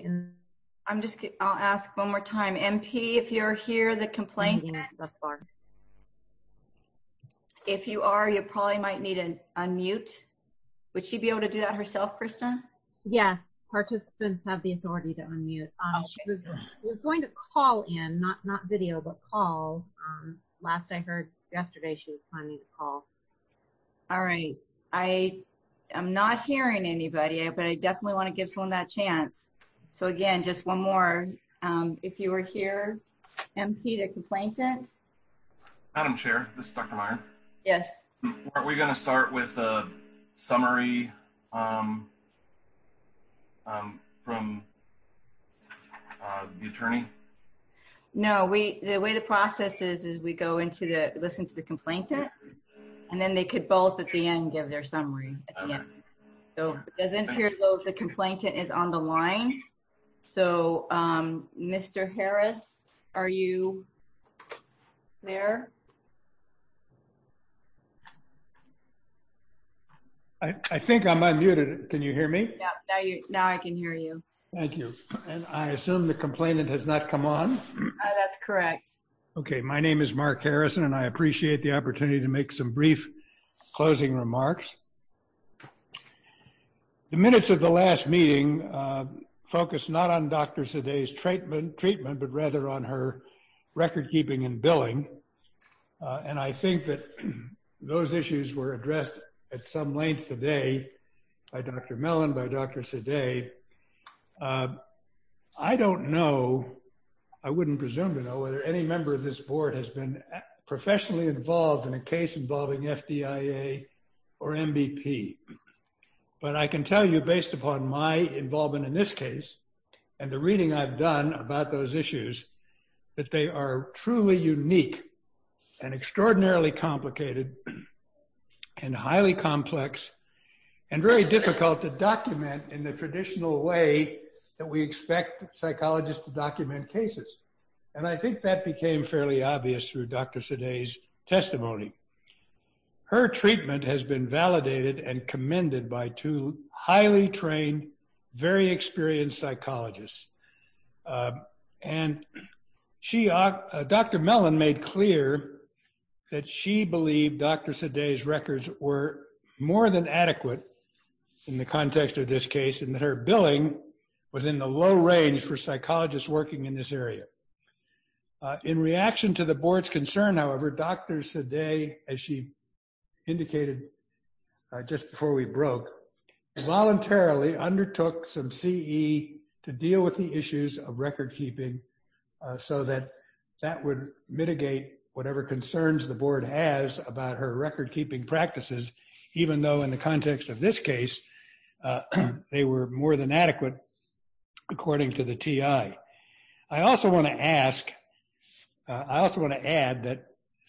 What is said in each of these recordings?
in. I'll ask one more time. MP, if you're here, the complainant. Thus far. If you are, you probably might need to unmute. Would she be able to do that herself, Krista? Yes, participants have the authority to unmute. She was going to call in, not video, but call. Last I heard yesterday, she was planning to call. All right. I am not hearing anybody, but I definitely want to give someone that chance. So again, just one more. If you were here, MP, the complainant. Madam Chair, this is Dr. Meyer. Yes. Aren't we going to start with a summary from the attorney? No, the way the process is we go into listen to the complainant, and then they could both at the end give their summary at the end. So it doesn't appear though the complainant is on the line. So Mr. Harris, are you there? I think I'm unmuted. Can you hear me? Yeah, now I can hear you. Thank you. And I assume the complainant has not come on? That's correct. Okay, my name is Mark Harrison, and I appreciate the opportunity to make some brief closing remarks. The minutes of the last meeting focused not on Dr. Sadeh's treatment, but rather on her record keeping and billing. And I think that those issues were addressed at some length today by Dr. Mellon, by Dr. Sadeh. I don't know, I wouldn't presume to know whether any member of this board has been professionally involved in a case involving FDIA or MBP. But I can tell you, based upon my involvement in this case and the reading I've done about those issues, that they are truly unique and extraordinarily complicated and highly complex and very difficult to document in the traditional way that we expect psychologists to document cases. And I think that became fairly obvious through Dr. Sadeh's testimony. Her treatment has been validated and commended by two highly trained, very experienced psychologists. And Dr. Mellon made clear that she believed Dr. Sadeh's records were more than adequate in the context of this case, and that her billing was in the low range for psychologists working in this area. In reaction to the board's concern, however, Dr. Sadeh, as she indicated just before we broke, voluntarily undertook some CE to deal with the issues of record keeping so that would mitigate whatever concerns the board has about her record keeping practices, even though in the context of this case, they were more than adequate according to the TI. I also want to add that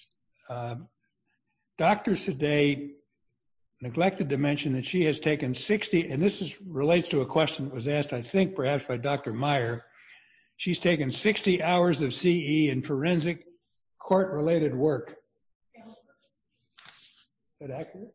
Dr. Sadeh neglected to mention that she has taken 60, and this relates to a question that was asked, I think, perhaps by Dr. Meyer. She's taken 60 hours of CE in forensic court-related work. Is that accurate?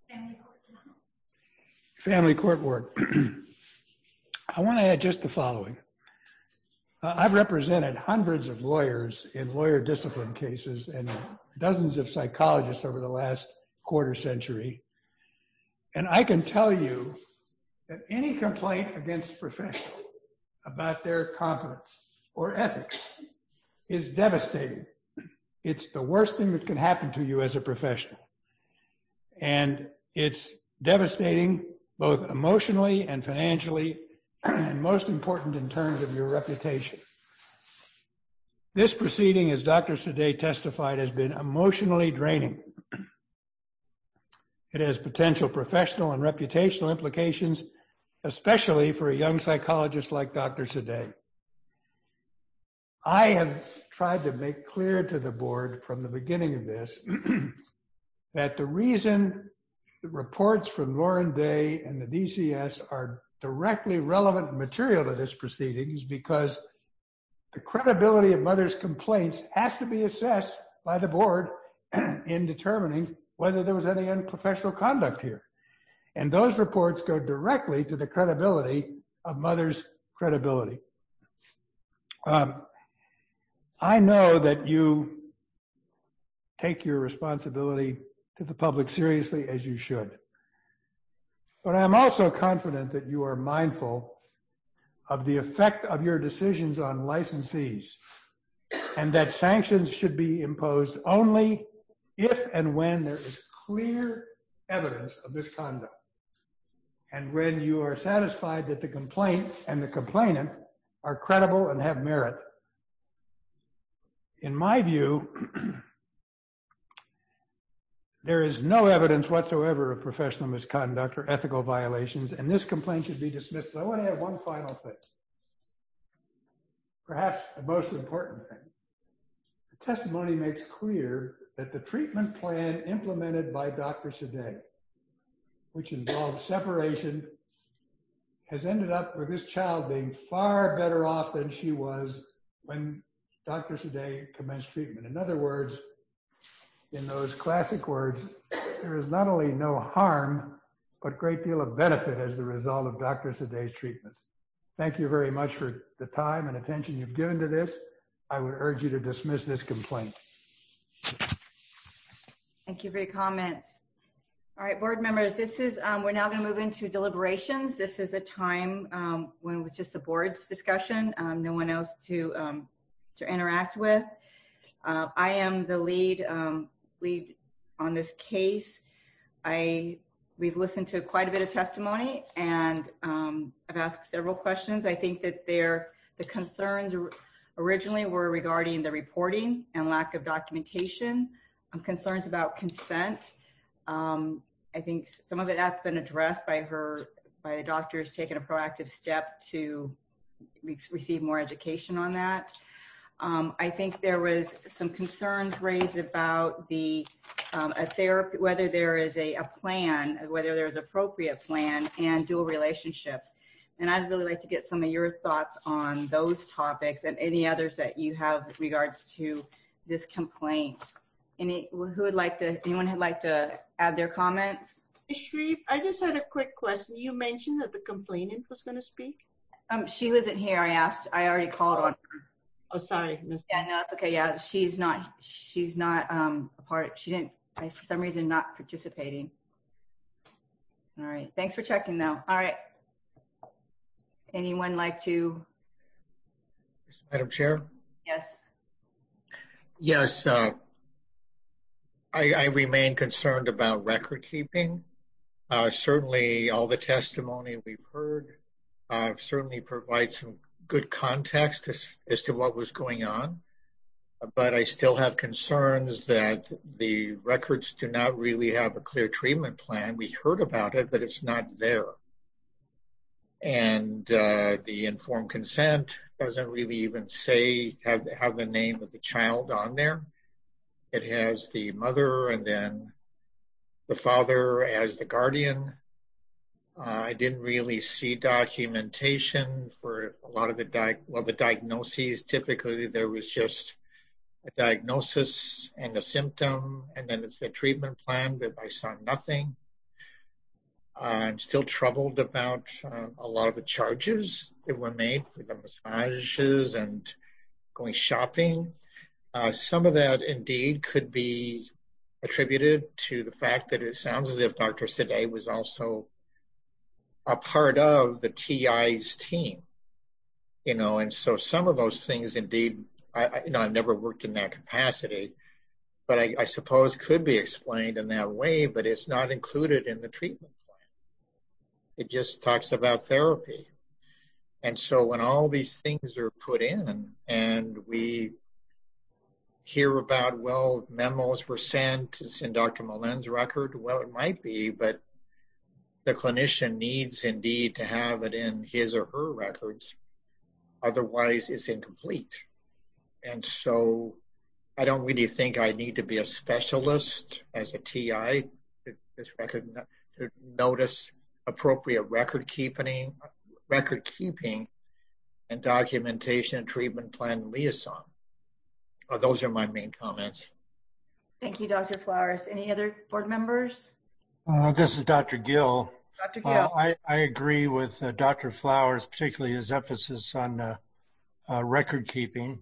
Family court work. I want to add just the following. I've represented hundreds of lawyers in lawyer discipline cases and dozens of psychologists over the last quarter century. And I can tell you that any complaint against a professional about their competence or ethics is devastating. It's the worst thing that can happen to you as a professional. And it's devastating both emotionally and financially, and most important in terms of your reputation. This proceeding, as Dr. Sadeh testified, has been emotionally draining. It has potential professional and reputational implications, especially for a young psychologist like Dr. Sadeh. I have tried to make clear to the board from the beginning of this that the reason the reports from Lauren Day and the DCS are directly relevant material to this proceeding is because the credibility of mothers' complaints has to be assessed by the board in determining whether there was any unprofessional conduct here. And those reports go directly to the credibility of mothers' credibility. I know that you take your responsibility to the public seriously, as you should. But I'm also confident that you are mindful of the effect of your decisions on licensees, and that sanctions should be imposed only if and when there is clear evidence of misconduct, and when you are satisfied that the complaint and the complainant are credible and have merit. In my view, there is no evidence whatsoever of professional misconduct or ethical violations, and this complaint should be dismissed. But I want to add one final thing, perhaps the most important thing. The testimony makes clear that the treatment plan implemented by Dr. Sadeh, which involved separation, has ended up with this child being far better off than she was when Dr. Sadeh commenced treatment. In other words, in those classic words, there is not only no harm, but a great deal of benefit as the result of Dr. Sadeh's treatment. Thank you very much for the time and attention you've given to this. I would urge you to dismiss this complaint. Thank you for your comments. All right, board members, this is, we're now going to move into deliberations. This is a time when it's just the board's discussion, no one else to interact with. I am the lead on this case. We've listened to quite a bit of testimony, and I've asked several questions. I think that the concerns originally were regarding the reporting and lack of documentation, concerns about consent. I think some of it has been addressed by the doctors taking a proactive step to receive more education on that. I think there was some concerns raised about a therapy, whether there is a plan, whether there's an appropriate plan, and dual relationships. And I'd really like to get some of your thoughts on those topics and any others that you have with regards to this complaint. Anyone would like to add their comments? Sharif, I just had a quick question. You mentioned that the complainant was going to speak? She wasn't here. I already called on her. Oh, sorry. Yeah, no, it's okay. Yeah, she's not a part. She didn't, for some reason, not participating. All right. Thanks for checking, though. All right. Anyone like to? Madam Chair? Yes. Yes. I remain concerned about record keeping. Certainly, all the testimony we've heard certainly provides some good context as to what was going on. But I still have concerns that the records do not really have a clear treatment plan. We heard about it, but it's not there. And the informed consent doesn't really even have the name of the child on there. It has the mother and then the father as the guardian. I didn't really see documentation for a lot of the diagnoses. Typically, there was just a diagnosis and a symptom, and then it's the treatment plan, but I saw nothing. I'm still troubled about a lot of the charges that were made for the massages and going shopping. Some of that indeed could be attributed to the fact that it sounds as if Dr. Sadeh was also a part of the TI's team, and so some of those things indeed, I've never worked in that capacity, but I suppose could be explained in that way, but it's not included in the treatment plan. It just talks about therapy. And so when all these things are put in and we hear about, memos were sent, it's in Dr. Mullen's record, it might be, but the clinician needs indeed to have it in his or her records. Otherwise, it's incomplete. And so I don't really think I need to be a specialist as a TI to notice appropriate record keeping and documentation and treatment plan liaison. Those are my main comments. Thank you, Dr. Flowers. Any other board members? This is Dr. Gill. Dr. Gill. I agree with Dr. Flowers, particularly his emphasis on record keeping.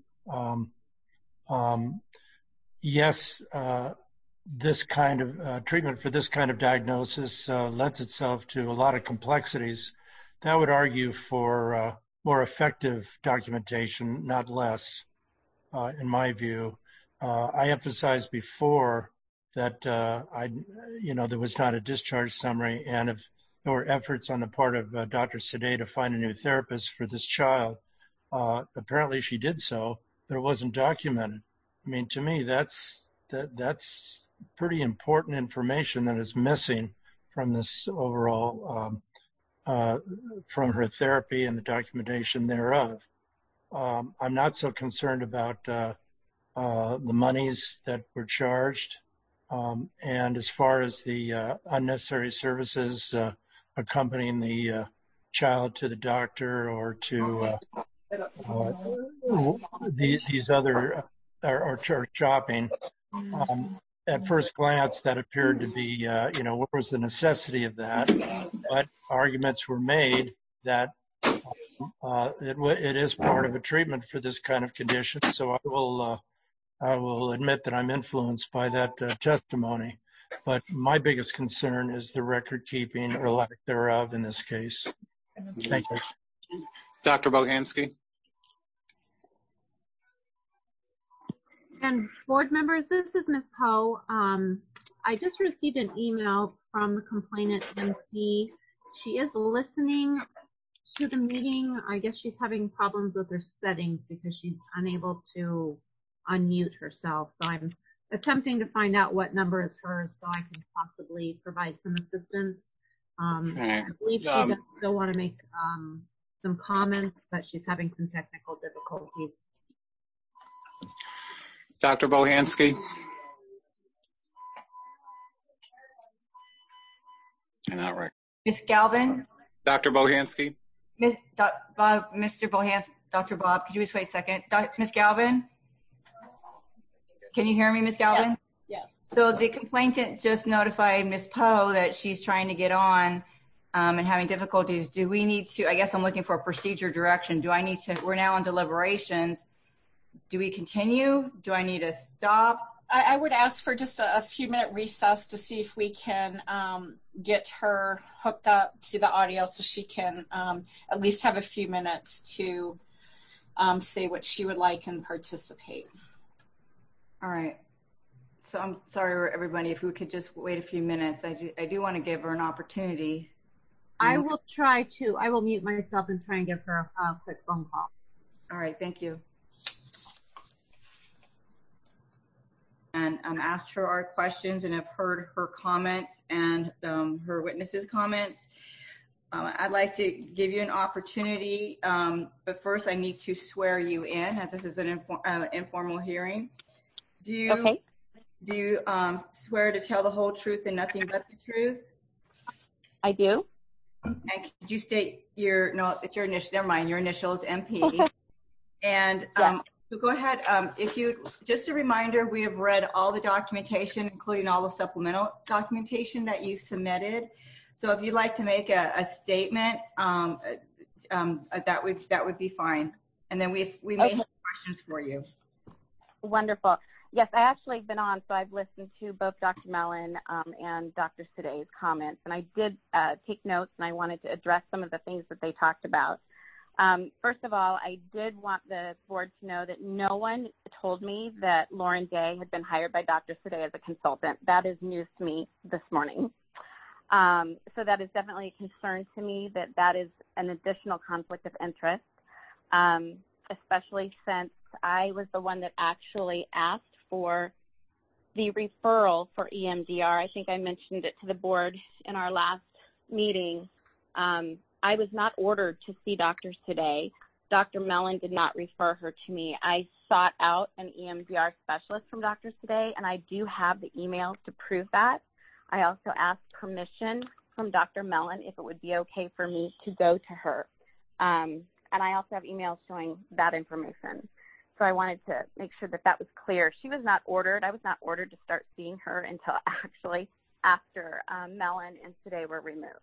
Yes, this kind of treatment for this kind of diagnosis lends itself to a lot of complexities. That would argue for more effective documentation, not less, in my view. I emphasized before that there was not a discharge summary, and if there were efforts on the part of Dr. Sadeh to find a new therapist for this child, apparently she did so, but it wasn't documented. I mean, to me, that's pretty important information that is missing from this overall, from her therapy and the documentation thereof. I'm not so concerned about the monies that were charged. And as far as the unnecessary services accompanying the child to the doctor or to these other or shopping, at first glance that appeared to be, what was the necessity of that? But arguments were made that it is part of a treatment for this kind of condition. So I will admit that I'm influenced by that testimony, but my biggest concern is the record keeping or lack thereof in this case. Thank you. Dr. Bohanski. And board members, this is Ms. Poe. I just received an email from the complainant MP. She is listening to the meeting. I guess she's having problems with her settings because she's unable to unmute herself. So I'm attempting to find out what number is hers so I can possibly provide some assistance. I believe she does still want to make some comments, but she's having some technical difficulties. Dr. Bohanski. Not right. Ms. Galvin. Dr. Bohanski. Mr. Bohanski. Dr. Bob, could you just wait a second? Ms. Galvin. Can you hear me, Ms. Galvin? Yes. So the complainant just notified Ms. Poe that she's trying to get on and having difficulties. Do we need to, I guess I'm looking for a procedure direction. Do I need to, we're now on deliberations. Do we continue? Do I need to stop? I would ask for just a few-minute recess to see if we can get her hooked up to the audio so she can at least have a few minutes to say what she would like and participate. All right. So I'm sorry, everybody, if we could just wait a few minutes. I do want to give her an opportunity. I will try to. I will mute myself and try and give her a quick phone call. All right. Thank you. And asked her our questions and have heard her comments and her witnesses' comments. I'd like to give you an opportunity, but first I need to swear you in, as this is an informal hearing. Do you swear to tell the whole truth and nothing but the truth? I do. And could you state your initials, MP. And yes. So go ahead. Just a reminder, we have read all the documentation, including all the supplemental documentation that you submitted. So if you'd like to make a statement, that would be fine. And then we may have questions for you. Wonderful. Yes, I actually have been on, so I've listened to both Dr. Mellon and Dr. Sadeh's comments, and I did take notes, and I wanted to address some of the things that they talked about. First of all, I did want the board to know that no one told me that Lauren Day had been hired by Dr. Sadeh as a consultant. That is news to me this morning. So that is definitely a concern to me that is an additional conflict of interest, especially since I was the one that actually asked for the referral for EMDR. I think I mentioned it to the board in our last meeting. I was not ordered to see Dr. Sadeh. Dr. Mellon did not refer her to me. I sought out an EMDR specialist from Dr. Sadeh, and I do have the emails to prove that. I also asked permission from Dr. Mellon if it would be okay for me to go to her. And I also have emails showing that information. So I wanted to make sure that was clear. She was not ordered. I was not ordered to start seeing her until actually after Mellon and Sadeh were removed.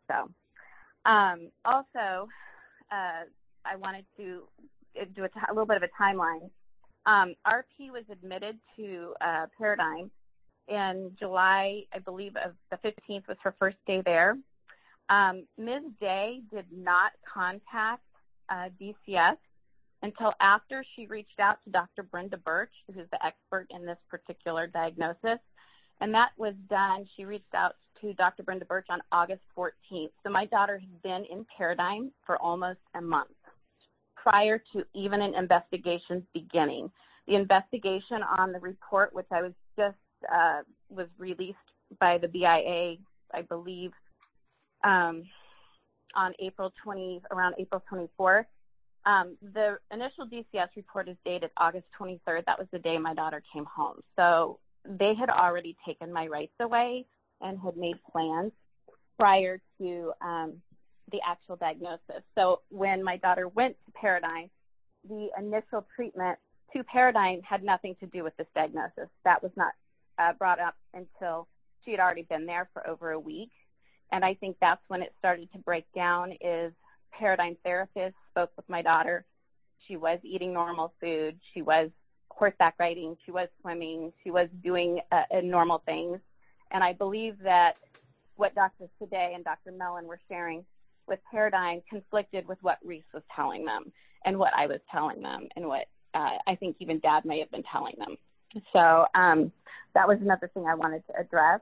So also, I wanted to do a little bit of a timeline. RP was admitted to Paradigm in July, I believe, of the 15th was her first day there. Ms. Day did not contact DCS until after she reached out to Dr. Brenda Birch, who's the expert in this particular diagnosis. And that was done, she reached out to Dr. Brenda Birch on August 14th. So my daughter has been in Paradigm for almost a month prior to even an investigation beginning. The investigation on the report, which I was just was released by the BIA, I believe, on around April 24th. The initial DCS report is dated August 23rd. That was the day my daughter came home. So they had already taken my rights away and had made plans prior to the actual diagnosis. So when my daughter went to Paradigm, the initial treatment to Paradigm had nothing to do with this diagnosis. That was not brought up until she had already been there for over a week. And I think that's when it started to break down. Is Paradigm therapist spoke with my daughter. She was eating normal food. She was horseback riding. She was swimming. She was doing normal things. And I believe that what Dr. Sadeh and Dr. Mellon were sharing with Paradigm conflicted with what Reese was telling them and what I was telling them and what I think even Dad may have been telling them. So that was another thing I wanted to address.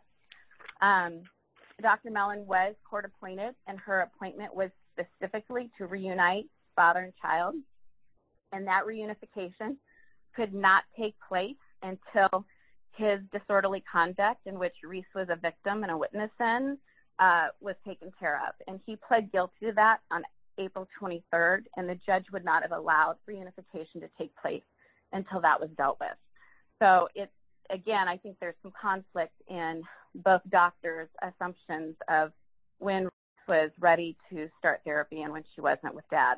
Dr. Mellon was court appointed, and her appointment was specifically to reunite father and child. And that reunification could not take place until his disorderly conduct, in which Reese was a victim and a witness in, was taken care of. And he pled guilty to that on April 23rd, and the judge would not have allowed reunification to take place until that was dealt with. So it's, again, I think there's some conflict in both doctors' assumptions of when Reese was ready to start therapy and when she wasn't with Dad.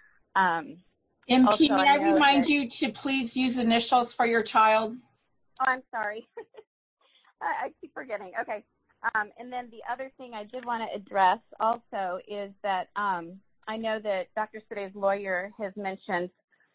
MP, may I remind you to please use initials for your child? Oh, I'm sorry. I keep forgetting. Okay. And then the other thing I did want to address also is that I know that Dr. Sadeh's lawyer has mentioned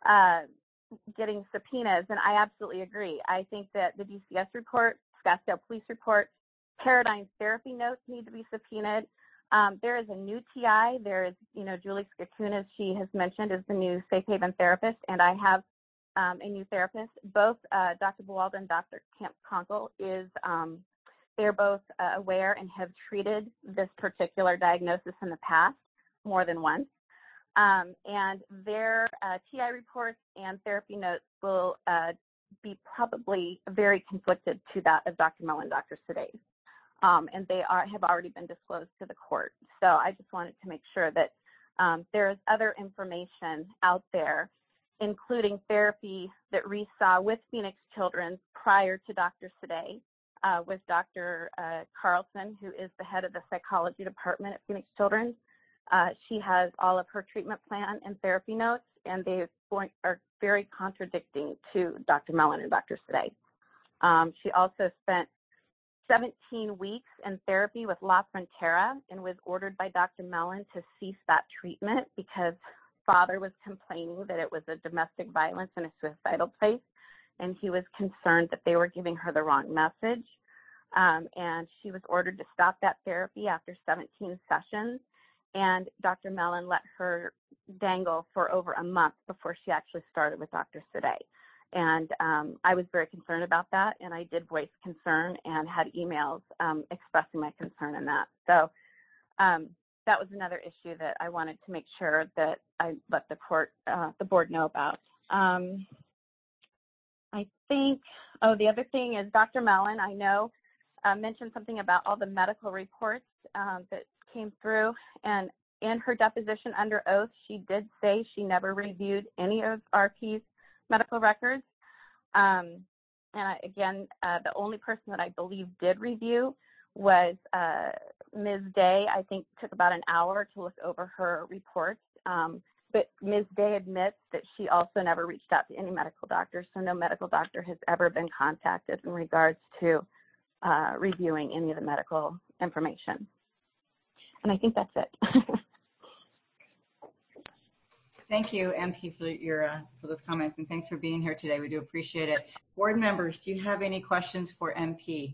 getting subpoenas, and I absolutely agree. I think that the DCS report, Scottsdale Police report, Paradigm therapy notes need to be subpoenaed. There is a new TI. There is, Julie Skakun, as she has mentioned, is the new Safe Haven therapist, and I have a new therapist. Both Dr. Buwalda and Dr. Camp-Conkle they're both aware and have treated this particular diagnosis in the past more than once. And their TI reports and therapy notes will be probably very conflicted to that of Dr. Mellon and Dr. Sadeh. And they have already been disclosed to the court. So I just wanted to make sure that there is other information out there, including therapy that Reese saw with Phoenix Children's prior to Dr. Sadeh, with Dr. Carlson, who is the head of the psychology department at Phoenix Children's. She has all of her treatment plan and therapy notes, and they are very contradicting to Dr. Mellon and Dr. Sadeh. She also spent 17 weeks in therapy with La Frontera and was ordered by Dr. Mellon to cease that treatment because father was complaining that it was a domestic violence and a suicidal place, and he was concerned that they were giving her the wrong message. And she was ordered to stop that therapy after 17 sessions, and Dr. Mellon let her dangle for over a month before she actually started with Dr. Sadeh. And I was very concerned about that, and I did voice concern and had emails expressing my concern in that. So that was another issue that I wanted to make sure that I let the board know about. I think, the other thing is Dr. Mellon, I know, mentioned something about all the medical reports that came through, and in her deposition under oath, she did say she never reviewed any of RP's medical records. And again, the only person that I believe did review was Ms. Day. I think took about an hour to look over her reports. But Ms. Day admits that she also never reached out to any medical doctor, so no medical doctor has ever been contacted in regards to reviewing any of the medical information. And I think that's it. Thank you, MP, for those comments, and thanks for being here today. We do appreciate it. Board members, do you have any questions for MP?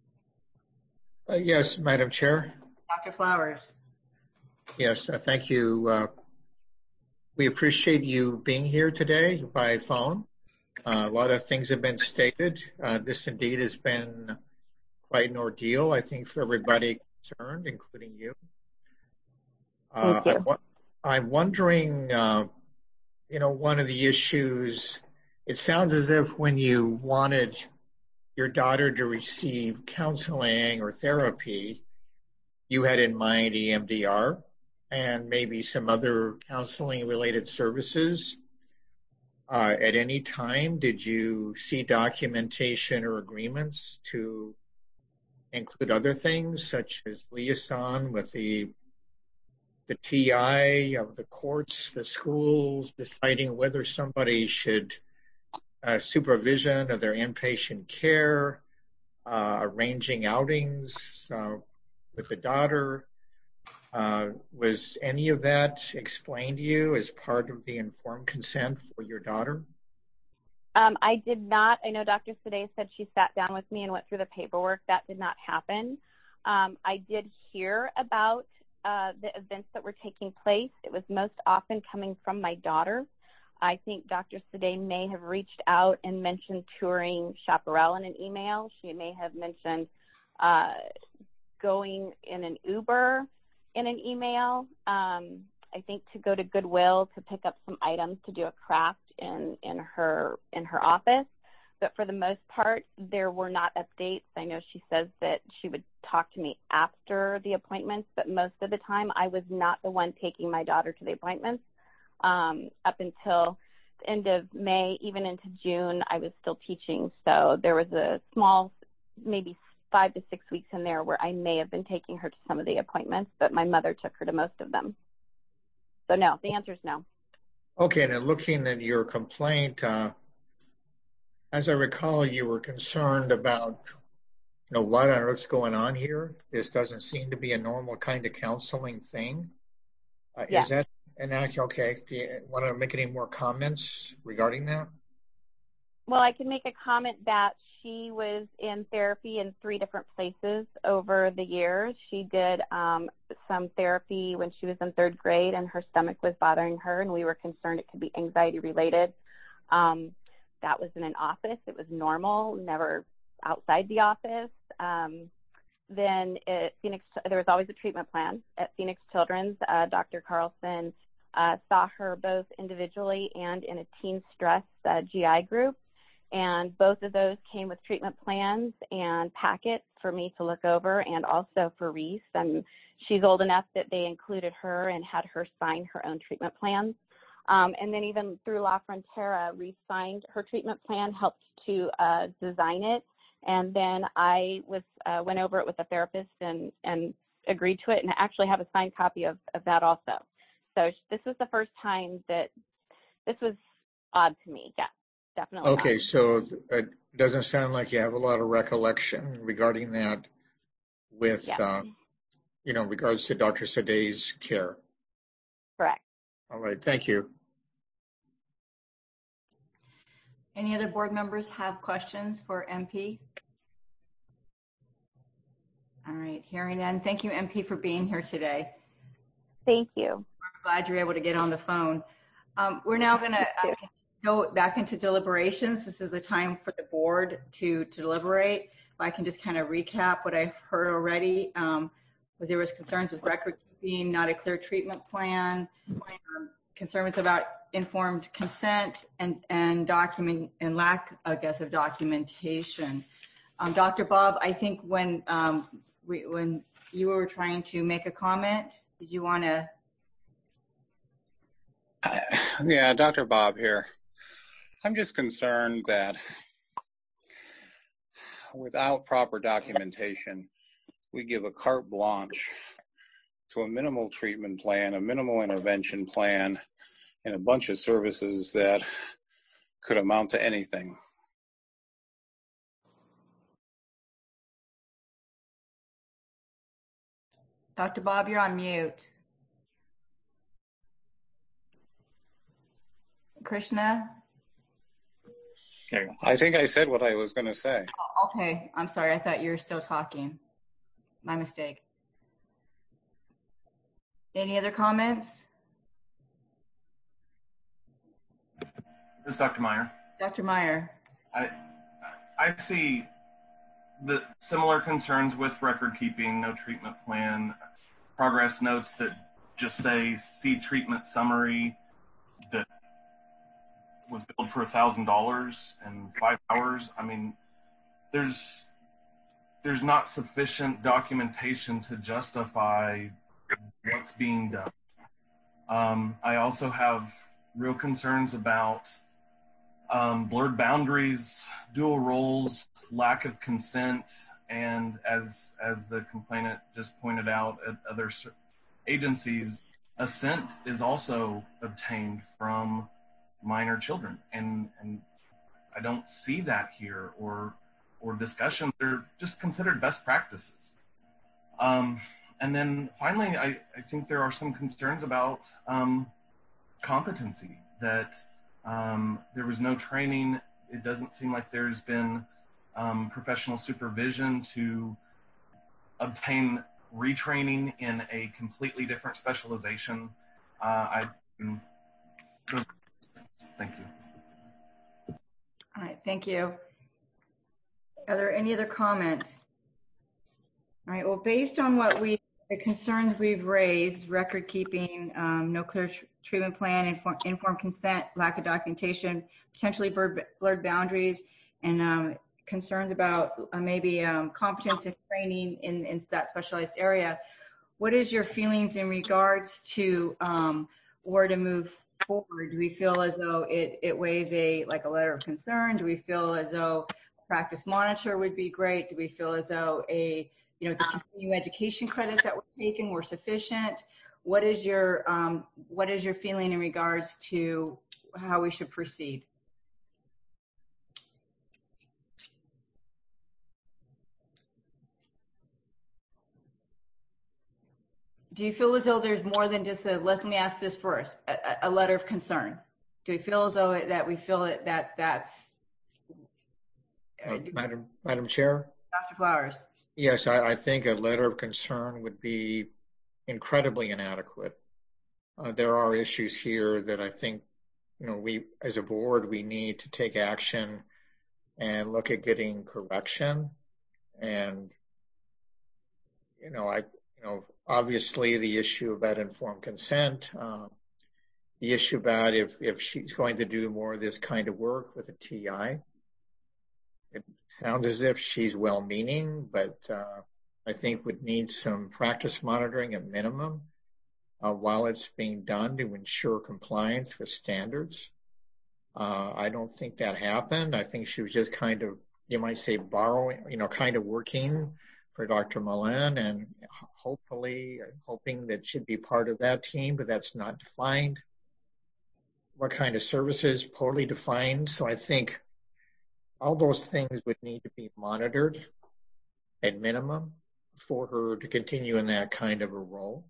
Yes, Madam Chair. Dr. Flowers. Yes, thank you. We appreciate you being here today by phone. A lot of things have been stated. This indeed has been quite an ordeal, I think, for everybody concerned, including you. Thank you. I'm wondering, one of the issues, it sounds as if when you wanted your daughter to receive counseling or therapy, you had in mind EMDR and maybe some other counseling related services. At any time, did you see documentation or agreements to include other things such as liaison with the TI of the courts, the schools, deciding whether somebody should supervision of their inpatient care, arranging outings with the daughter? Was any of that explained to you as part of the informed consent for your daughter? I did not. I know Dr. Sadeh said she sat down with me and went through the paperwork. That did not happen. I did hear about the events that were taking place. It was most often coming from my daughter. I think Dr. Sadeh may have reached out and mentioned touring Chaparral in an email. She may have mentioned going in an Uber in an email. I think to go to Goodwill to pick up some items to do a craft in her office. But for the most part, there were not updates. I know she says that she would talk to me after the appointments, but most of the time I was not the one taking my daughter to the appointments. Up until the end of May, even into June, I was still teaching. So there was a small, maybe 5 to 6 weeks in there where I may have been taking her to some of the appointments, but my mother took her to most of them. So no, the answer is no. Okay, and looking at your complaint, as I recall, you were concerned about, what on earth's going on here? This doesn't seem to be a normal kind of counseling thing. Yeah. Is that an accurate? Okay. Do you want to make any more comments regarding that? Well, I can make a comment that she was in therapy in 3 different places over the years. She did some therapy when she was in 3rd grade and her stomach was bothering her, and we were concerned it could be anxiety related. That was in an office. It was normal, never outside the office. Then at Phoenix, there was always a treatment plan. At Phoenix Children's, Dr. Carlson saw her both individually and in a teen stress GI group. And both of those came with treatment plans and packets for me to look over, and also for Reese. And she's old enough that they included her and had her sign her own treatment plans. And then even through La Frontera, Reese signed her treatment plan, helped to design it. And then I went over it with a therapist and agreed to it, and I actually have a signed copy of that also. So this was the first time that this was odd to me. Yeah, definitely. Okay, odd. so it doesn't sound like you have a lot of recollection regarding that with, regards to Dr. Sadeh's care. Correct. All right, thank you. Any other board members have questions for MP? All right, hearing none. Thank you, MP, for being here today. Thank you. We're glad you're able to get on the phone. We're now going to go back into deliberations. This is a time for the board to deliberate. If I can just kind of recap what I've heard already, was there was concerns with record keeping, not a clear treatment plan, concerns about informed consent, and document and lack, I guess, of documentation. Dr. Bob, I think when you were trying to make a comment, did you want to? Yeah, Dr. Bob here. I'm just concerned that without proper documentation, we give a carte blanche to a minimal treatment plan, a minimal intervention plan, and a bunch of services that could amount to anything. Dr. Bob, you're on mute. Krishna? I think I said what I was going to say. Oh, okay, I'm sorry. I thought you were still talking. My mistake. Any other comments? This is Dr. Meyer. Dr. Meyer. I see the similar concerns with record keeping, no treatment plan, progress notes that just say see treatment summary that was billed for $1,000 in 5 hours. I mean, there's not sufficient documentation to justify what's being done. I also have real concerns about blurred boundaries, dual roles, lack of consent, and as the complainant just pointed out at other agencies, assent is also obtained from minor children, and I don't see that here or discussion. They're just considered best practices. And then finally, I think there are some concerns about competency, that there was no training. It doesn't seem like there's been professional supervision to obtain retraining in a completely different specialization. Thank you. All right, thank you. Are there any other comments? All right, well, based on the concerns we've raised, record keeping, no clear treatment plan, informed consent, lack of documentation, potentially blurred boundaries, and concerns about maybe competence and training in that specialized area, what is your feelings in regards to where to move forward? Do we feel as though it weighs like a letter of concern? Do we feel as though a practice monitor would be great? Do we feel as though the continuing education credits that were taken were sufficient? What is your feeling in regards to how we should proceed? Do you feel as though there's more than just let me ask this first, a letter of concern? Do we feel as though that's Madam Chair? Dr. Flowers. Yes, I think a letter of concern would be incredibly inadequate. There are issues here that I think, we as a board, we need to take action and look at getting correction. And, obviously the issue about informed consent, the issue about if she's going to do more of this kind of work with a TI. It sounds as if she's well-meaning, but I think would need some practice monitoring at minimum while it's being done to ensure compliance with standards. I don't think that happened. I think she was just kind of, you might say, borrowing, kind of working for Dr. Malin, and hoping that she'd be part of that team, but that's not defined. What kind of services, poorly defined. So I think all those things would need to be monitored at minimum for her to continue in that kind of a role.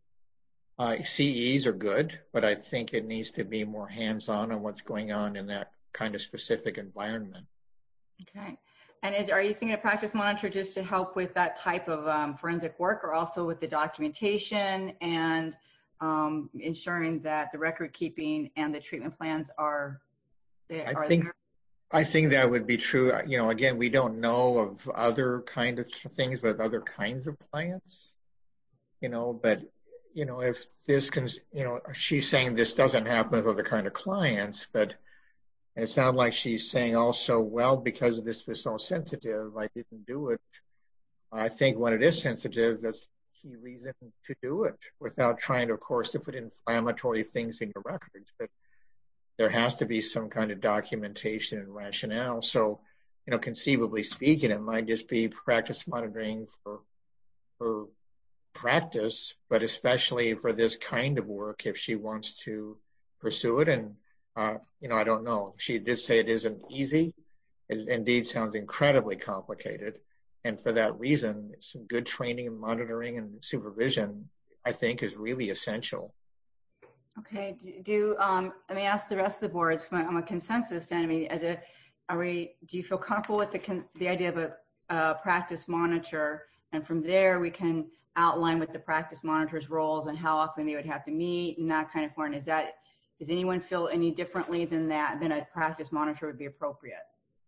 CEs are good, but I think it needs to be more hands-on on what's going on in that kind of specific environment. Okay. And are you thinking of practice monitor just to help with that type of forensic work, or also with the documentation and ensuring that the record keeping and the treatment plans are there? I think that would be true. Again, we don't know of other kind of things with other kinds of clients, but, if this can, she's saying this doesn't happen with other kind of clients, but it sounds like she's saying also, well, because this was so sensitive, I didn't do it. I think when it is sensitive, that's the key reason to do it without trying, of course, to put inflammatory things in your records. But there has to be some kind of documentation and rationale. So, conceivably speaking, it might just be practice monitoring for practice, but especially for this kind of work, if she wants to pursue it. And, I don't know. She did say it isn't easy. It indeed sounds incredibly complicated. And for that reason, some good training and monitoring and supervision I think is really essential. Okay. Let me ask the rest of the boards on a consensus then. I mean, do you feel comfortable with the idea of a practice monitor? And from there, we can outline what the practice monitor's roles and how often they would have to meet and that kind of form. Does anyone feel any differently than a practice monitor would be appropriate?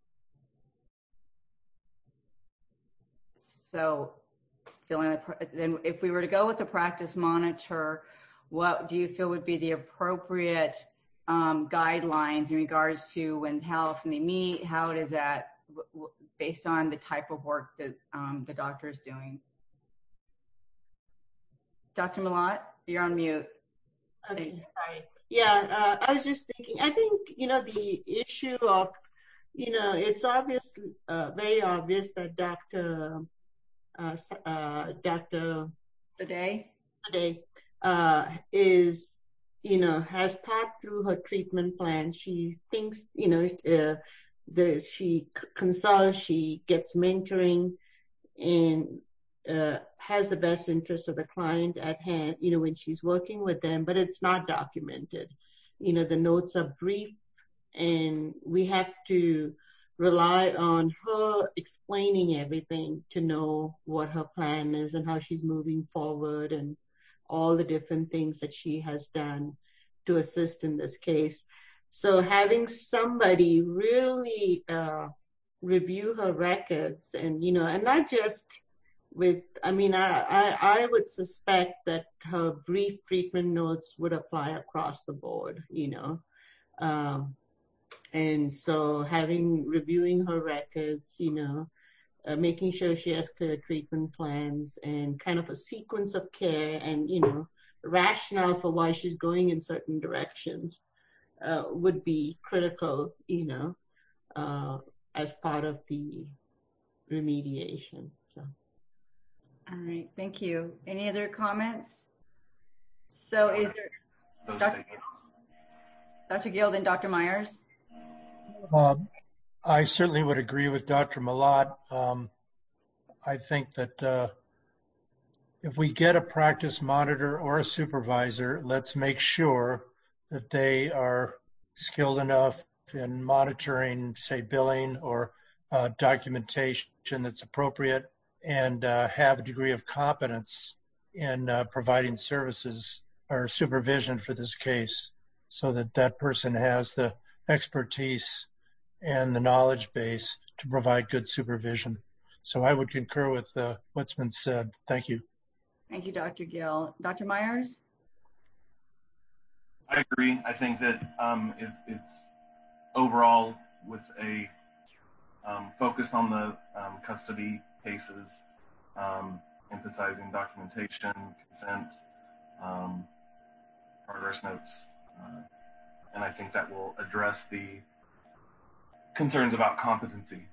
So, then if we were to go with the practice monitor, what do you feel would be the appropriate guidelines in regards to how often they meet? How does that, based on the type of work that the doctor is doing? Dr. Malott, you're on mute. Okay, sorry. Yeah, I was just thinking, I think, the issue of, it's obviously very obvious that Dr. Today is, has thought through her treatment plan. She thinks, she consults, she gets mentoring, and has the best interest of the client at hand, when she's working with them, but it's not documented. The notes are brief, and we have to rely on her explaining everything to know what her plan is and how she's moving forward and all the different things that she has done to assist in this case. So having somebody really review her records and, and not just I would suspect that her brief treatment notes would apply across the board, and so reviewing her records, making sure she has clear treatment plans and kind of a sequence of care and, rationale for why she's going in certain directions would be critical, as part of the remediation. So. All right, thank you. Any other comments? So is there Dr. Gill and Dr. Myers? I certainly would agree with Dr. Malott. I think that if we get a practice monitor or a supervisor, let's make sure that they are skilled enough in monitoring, say, billing or documentation that's appropriate and have a degree of competence in providing services or supervision for this case so that that person has the expertise and the knowledge base to provide good supervision. So I would concur with what's been said. Thank you. Thank you, Dr. Gill. Dr. Myers? I agree. I think that it's overall with a focus on the custody cases, emphasizing documentation, consent, progress notes, and I think that will address the concerns about competency.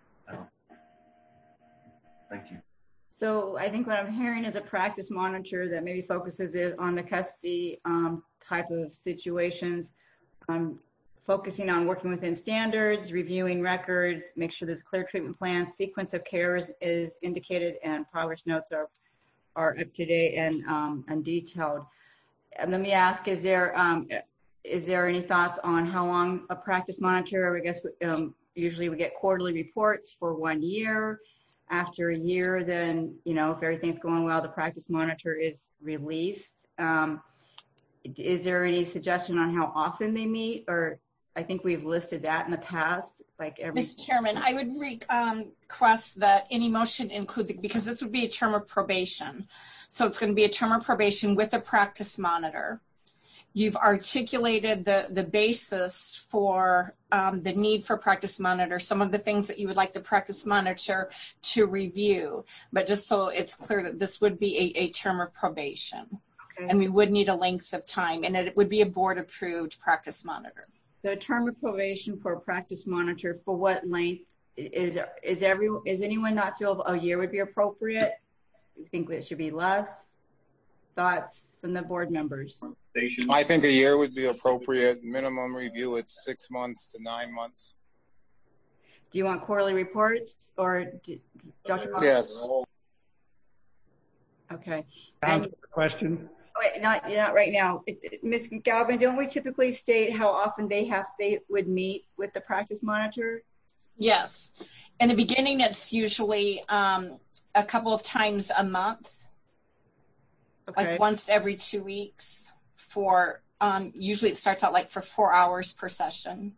Thank you. So I think what I'm hearing is a practice monitor that maybe focuses on the custody type of situations, focusing on working within standards, reviewing records, make sure there's clear treatment plans, sequence of care is indicated, and progress notes are up to date and detailed. And let me ask, is there any thoughts on how long a practice monitor? I guess usually we get quarterly reports for 1 year. After a year, then, if everything's going well, the practice monitor is released. Is there any suggestion on how often they meet? Or I think we've listed that in the past, like every. Mr. Chairman, I would request that any motion include, because this would be a term of probation. So it's going to be a term of probation with a practice monitor. You've articulated the basis for the need for practice monitor, some of the things that you would like the practice monitor to review, but just so it's clear that this would be a term of probation. Okay. And we would need a length of time, and it would be a board-approved practice monitor. So a term of probation for a practice monitor, for what length? Is anyone not feel a year would be appropriate? You think it should be less? Thoughts from the board members? I think a year would be appropriate. Minimum review at 6 months to 9 months. Do you want quarterly reports or Dr. Yes. Okay. And question? Wait, not right now. Ms. Galvin, don't we typically state how often they would meet with the practice monitor? Yes. In the beginning, it's usually a couple of times a month, like once every 2 weeks for, usually it starts out like for 4 hours per session.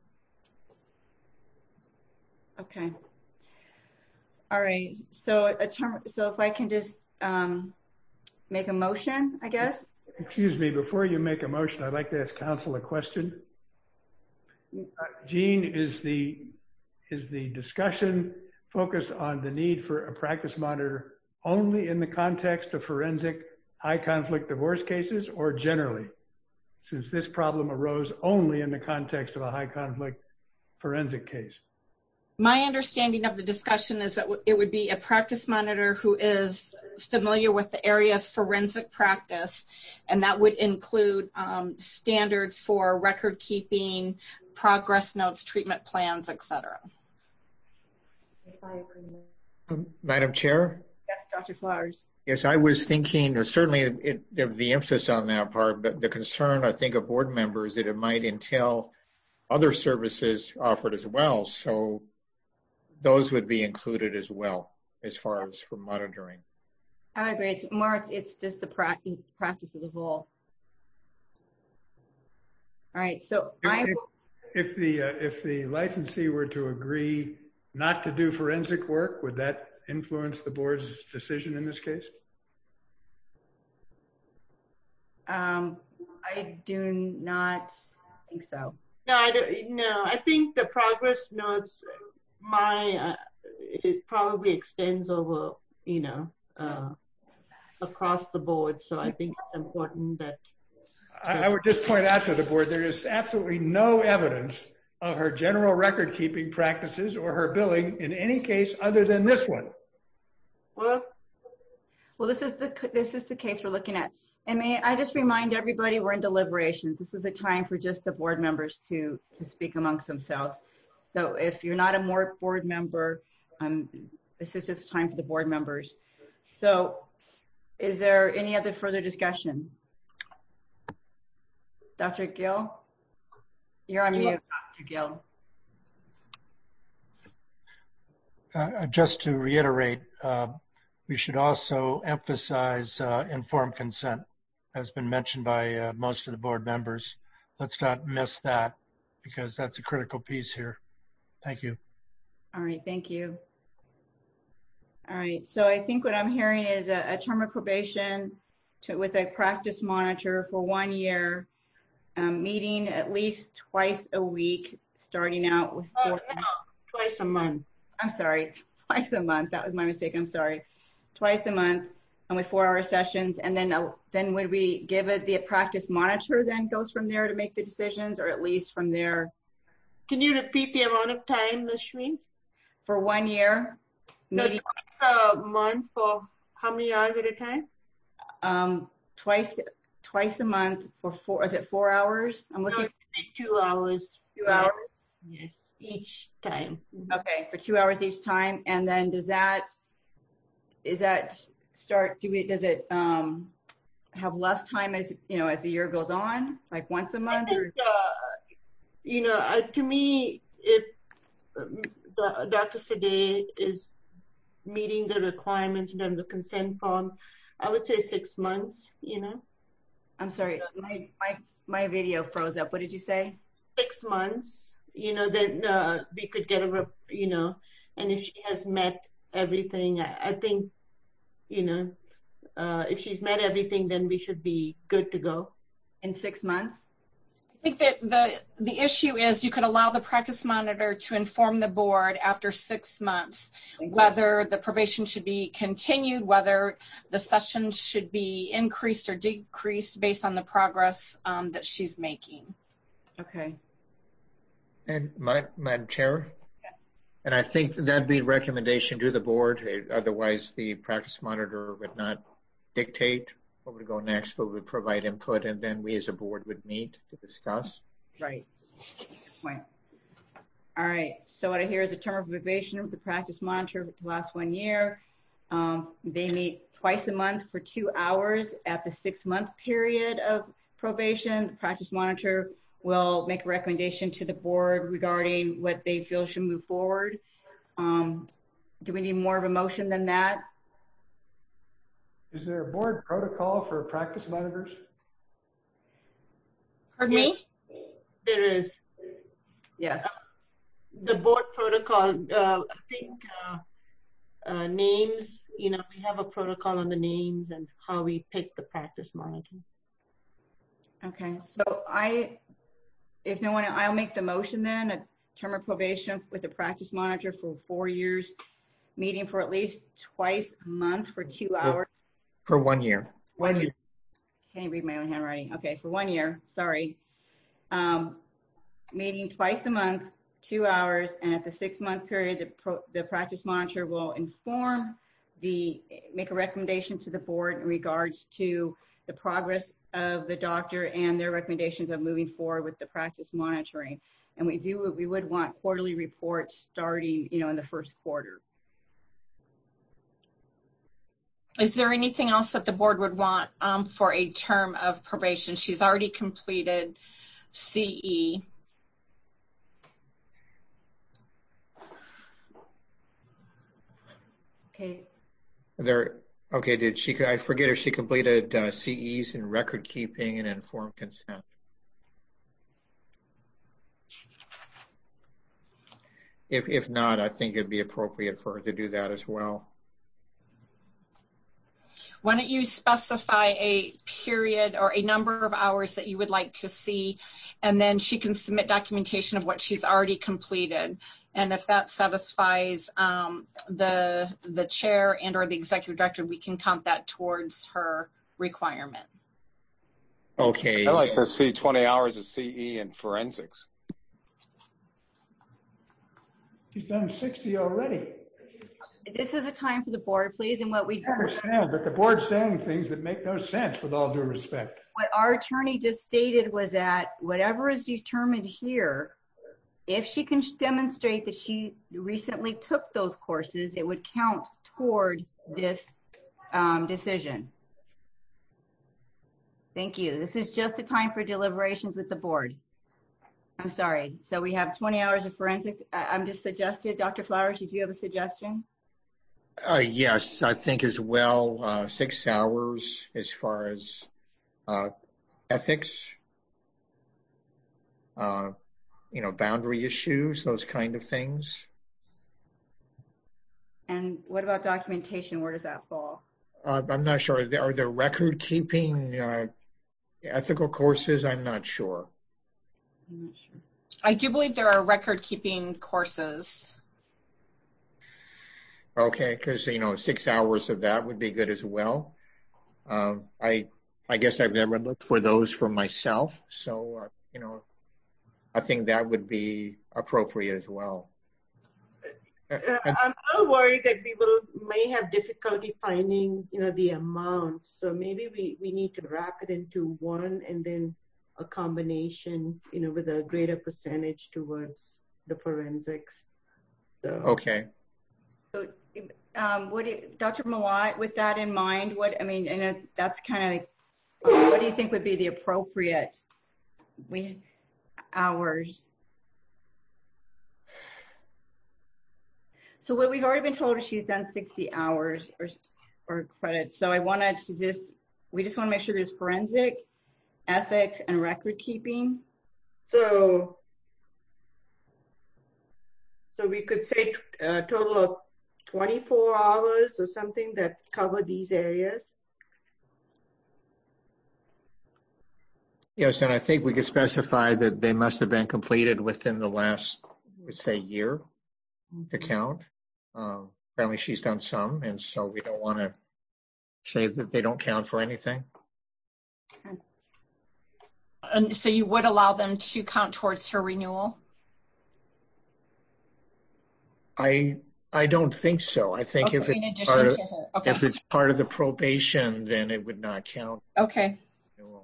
Okay. All right. So if I can just make a motion, I guess. Excuse me, before you make a motion, I'd like to ask counsel a question. Jean, is the discussion focused on the need for a practice monitor only in the context of forensic high conflict divorce cases or generally, since this problem arose only in the context of a high conflict forensic case? My understanding of the discussion is that it would be a practice monitor who is familiar with the area of forensic practice, and that would include standards for record keeping, progress notes, treatment plans, etc. Madam Chair? Yes, Dr. Flowers. Yes, I was thinking, certainly the emphasis on that part, but the concern, I think, of board members that it might entail other services offered as well. So those would be included as well, as far as for monitoring. I agree. It's just the practice as a whole. All right. So if the licensee were to agree not to do forensic work, would that influence the board's decision in this case? I do not think so. No, I don't. No, I think the progress notes, it probably extends over, across the board. So I think it's important that. I would just point out to the board, there is absolutely no evidence of her general record keeping practices or her billing in any case other than this one. Well, this is the case we're looking at. And may I just remind everybody, we're in deliberations. This is the time for just the board members to speak amongst themselves. So if you're not a board member, this is just time for the board members. So is there any other further discussion? Dr. Gill? You're on mute, Dr. Gill. Just to reiterate, we should also emphasize informed consent, as been mentioned by most of the board members. Let's not miss that, because that's a critical piece here. Thank you. All right, thank you. All right, so I think what I'm hearing is a term of probation with a practice monitor for 1 year, meeting at least twice a week, starting out with twice a month. I'm sorry, twice a month. That was my mistake. I'm sorry. Twice a month, and with 4-hour sessions, and then would we give it the practice monitor then goes from there to make the decisions, or at least from there? Can you repeat the amount of time, Ms. Schmid? For 1 year. No, twice a month for how many hours at a time? Twice a month for is it 4 hours? I'm looking. No, 2 hours. 2 hours. Yes, each time. Okay, for 2 hours each time, and then does that start? Does it have less time as as the year goes on, like once a month? I think, to me, if Dr. Sadeh is meeting the requirements in terms of consent form, I would say 6 months. I'm sorry, my video froze up. What did you say? 6 months. Then we could get and if she has met everything, I think, if she's met everything, then we should be good to go. In 6 months? I think that the issue is you could allow the practice monitor to inform the board after 6 months whether the probation should be continued, whether the sessions should be increased or decreased based on the progress that she's making. Okay. And Madam Chair? Yes. And I think that'd be a recommendation to the board. Otherwise, the practice monitor would not dictate what would go next, but would provide input, and then we as a board would meet to discuss. Right. Good point. All right. So what I hear is a term of probation with the practice monitor to last 1 year. They meet twice a month for 2 hours at the 6-month period of probation. The practice monitor will make a recommendation to the board regarding what they feel should move forward. Do we need more of a motion than that? Is there a board protocol for practice monitors? Pardon me? There is. Yes. The board protocol, I think names, we have a protocol on the names and how we pick the practice monitor. Okay, so if no one, I'll make the motion then, a term of probation with the practice monitor for 4 years, meeting for at least twice a month for 2 hours. For 1 year. 1 year. Can't read my own handwriting. Okay, for 1 year, sorry. Meeting twice a month, 2 hours, and at the 6-month period, the practice monitor will make a recommendation to the board in regards to the progress of the doctor and their recommendations of moving forward with the practice monitoring. And we would want quarterly reports starting, in the first quarter. Is there anything else that the board would want for a term of probation? She's already completed CE. Okay. Did she? I forget if she completed CEs in record keeping and informed consent. If not, I think it'd be appropriate for her to do that as well. Why don't you specify a period or a number of hours that you would like to see, and then she can submit documentation of what she's already completed. And if that satisfies the chair and or the executive director, we can count that towards her requirement. Okay. I like to see 20 hours of CE in forensics. She's done 60 already. This is a time for the board, please, and what we understand, but the board's saying things that make no sense with all due respect. What our attorney just stated was that whatever is determined here, if she can demonstrate that she recently took those courses, it would count toward this decision. Thank you. This is just a time for deliberations with the board. I'm sorry. So we have 20 hours of forensic. I'm just suggested. Dr. Flowers, did you have a suggestion? Yes, I think as well, 6 hours as far as ethics, boundary issues, those kind of things. And what about documentation? Where does that fall? I'm not sure. Are there record keeping ethical courses? I'm not sure. I'm not sure. I do believe there are record keeping courses. Okay, because 6 hours of that would be good as well. I guess I've never looked for those for myself, so I think that would be appropriate as well. I'm a little worried that we may have difficulty finding the amount, so maybe we need to wrap it into one and then a combination with a greater percentage towards the forensics. So. Okay. So, Dr. Mawat, with that in mind, that's kind of what do you think would be the appropriate hours? So what we've already been told is she's done 60 hours or credits. So we just want to make sure there's forensic, ethics, and record keeping. So we could say a total of 24 hours or something that cover these areas? Yes, and I think we could specify that they must have been completed within the last, let's say, year to count. Apparently she's done some, and so we don't want to say that they don't count for anything. And so you would allow them to count towards her renewal? I don't think so. I think if it's part of the probation, then it would not count. Okay. All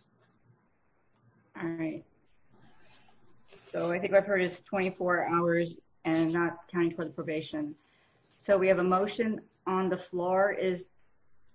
right. So I think what I've heard is 24 hours and not counting toward the probation. So we have a motion on the floor. Is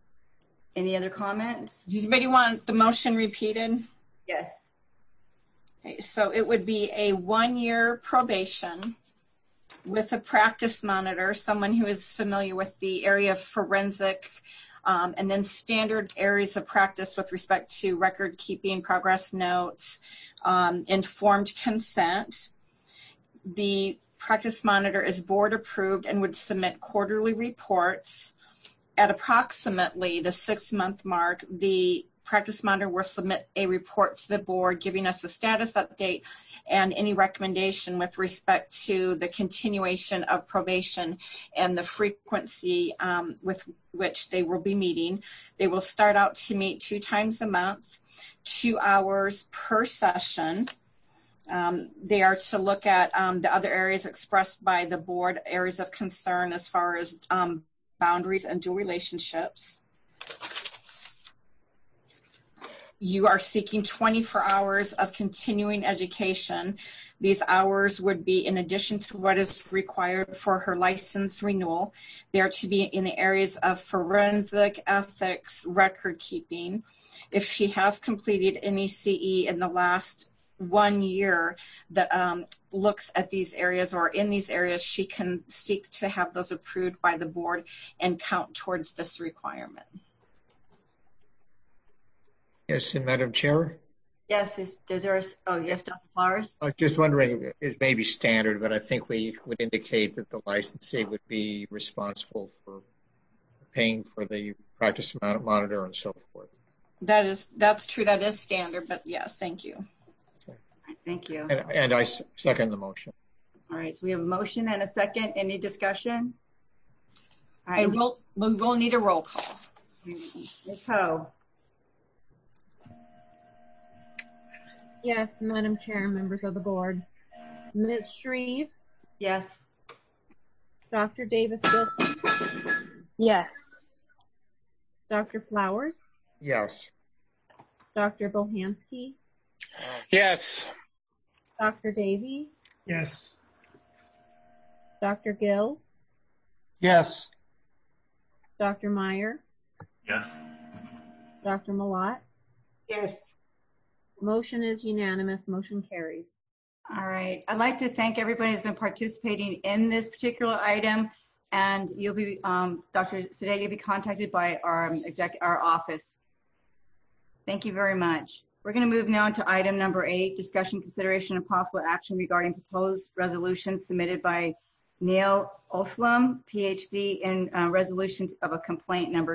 Any other comments? Does anybody want the motion repeated? Yes. Okay, so it would be a 1-year probation with a practice monitor, someone who is familiar with the area of forensic, and then standard areas of practice with respect to record keeping, progress notes, informed consent. The practice monitor is board approved and would submit quarterly reports. At approximately the 6-month mark, the practice monitor will submit a report to the board giving us a status update and any recommendation with respect to the continuation of probation and the frequency with which they will be meeting. They will start out to meet 2 times a month, 2 hours per session. They are to look at the other areas expressed by the board, areas of concern as far as boundaries and dual relationships. You are seeking 24 hours of continuing education. These hours would be in addition to what is required for her license renewal. They are to be in the areas of forensic, ethics, record keeping. If she has completed any CE in the last 1 year that looks at these areas or in these areas, she can seek to have those approved by the board and count towards this requirement. Yes, and Madam Chair? Yes, yes, Dr. Flowers? I was just wondering, it may be standard, but I think we would indicate that the licensee would be responsible for paying for the practice monitor and so forth. That's true. That is standard, but yes, thank you. Thank you. And I second the motion. All right, so we have a motion and a second. Any discussion? All right. We will need a roll call. Ms. Ho. Yes, Madam Chair, members of the board. Ms. Shreve? Yes. Dr. Davis-Wilson? Yes. Dr. Flowers? Yes. Dr. Bohansky? Yes. Dr. Davey? Yes. Dr. Gill? Yes. Dr. Meyer? Yes. Dr. Malott? Yes. Motion is unanimous. Motion carries. All right. I'd like to thank everybody who's been participating in this particular item, and you'll be, Dr. Sadeghi, you'll be contacted by our office. Thank you very much. We're going to move now to item number 8, discussion, consideration, and possible action regarding proposed resolution submitted by Neil Oslam, PhD, in resolution of a complaint number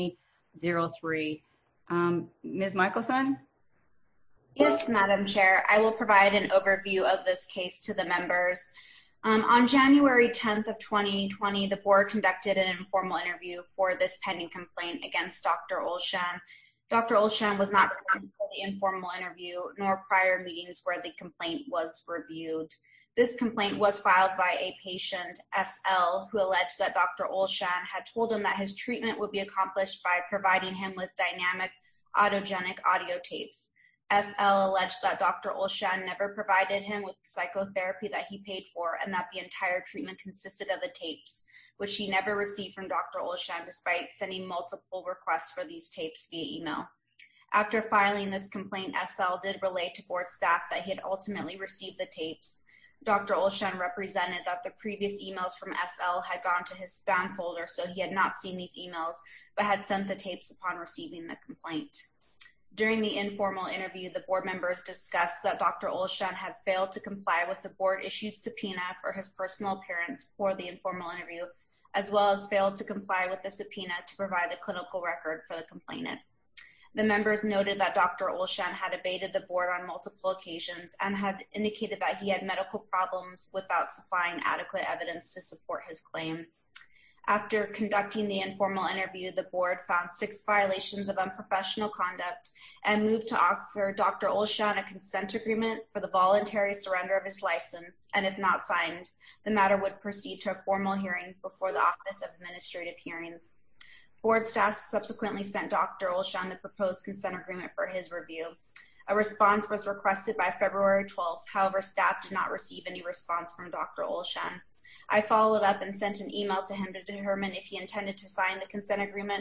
2003. Ms. Michelson? Yes, Madam Chair. I will provide an overview of this case to the members. On January 10th of 2020, the board conducted an informal interview for this pending complaint against Dr. Olshan. Dr. Olshan was not present for the informal interview, nor prior meetings where the complaint was reviewed. This complaint was filed by a patient, SL, who alleged that Dr. Olshan had told him that his treatment would be accomplished by providing him with dynamic autogenic audio tapes. SL alleged that Dr. Olshan never provided him with the psychotherapy that he paid for and that the entire treatment consisted of the tapes, which he never received from Dr. Olshan despite sending multiple requests for these tapes via email. After filing this complaint, SL did relay to board staff that he had ultimately received the tapes. Dr. Olshan represented that the previous emails from SL had gone to his spam folder, so he had not seen these emails, but had sent the tapes upon receiving the complaint. During the informal interview, the board members discussed that Dr. Olshan had failed to comply with the board-issued subpoena for his personal appearance for the informal interview, as well as failed to comply with the subpoena to provide the clinical record for the complainant. The members noted that Dr. Olshan had evaded the board on multiple occasions and had indicated that he had medical problems without supplying adequate evidence to support his claim. After conducting the informal interview, the board found 6 violations of unprofessional conduct and moved to offer Dr. Olshan a consent agreement for the voluntary surrender of his license, and if not signed, the matter would proceed to a formal hearing before the Office of Administrative Hearings. Board staff subsequently sent Dr. Olshan the proposed consent agreement for his review. A response was requested by February 12th. However, staff did not receive any response from Dr. Olshan. I followed up and sent an email to him to determine if he intended to sign the consent agreement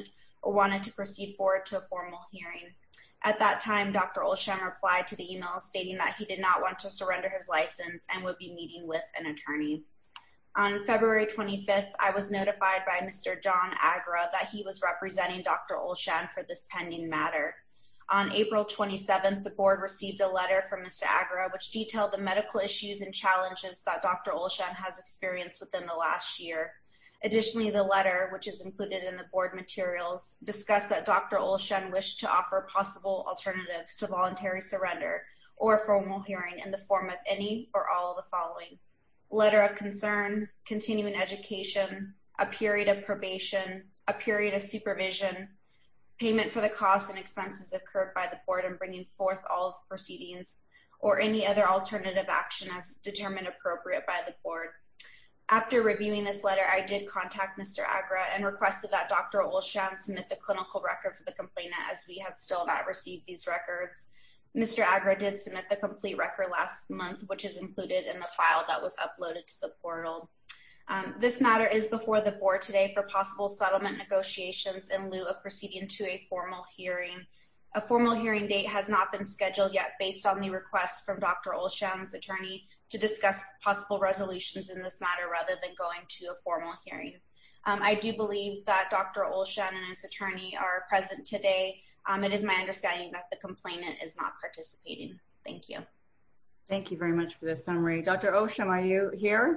wanted to proceed forward to a formal hearing. At that time, Dr. Olshan replied to the email stating that he did not want to surrender his license and would be meeting with an attorney. On February 25th, I was notified by Mr. John Agra that he was representing Dr. Olshan for this pending matter. On April 27th, the board received a letter from Mr. Agra which detailed the medical issues and challenges that Dr. Olshan has experienced within the last year. Additionally, the letter, which is included in the board materials, discussed that Dr. Olshan wished to offer possible alternatives to voluntary surrender or formal hearing in the form of any or all of the following: letter of concern, continuing education, a period of probation, a period of supervision, payment for the costs and expenses incurred by the board in bringing forth all of the proceedings, or any other alternative action as determined appropriate by the board. After reviewing this letter, I did contact Mr. Agra and requested that Dr. Olshan submit the clinical record for the complainant, as we had still not received these records. Mr. Agra did submit the complete record last month, which is included in the file that was uploaded to the portal. This matter is before the board today for possible settlement negotiations in lieu of proceeding to a formal hearing. A formal hearing date has not been scheduled yet based on the request from Dr. Olshan's attorney to discuss possible resolutions in this matter rather than going to a formal hearing. I do believe that Dr. Olshan and his attorney are present today. It is my understanding that the complainant is not participating. Thank you. Thank you very much for the summary. Dr. Osham, are you here?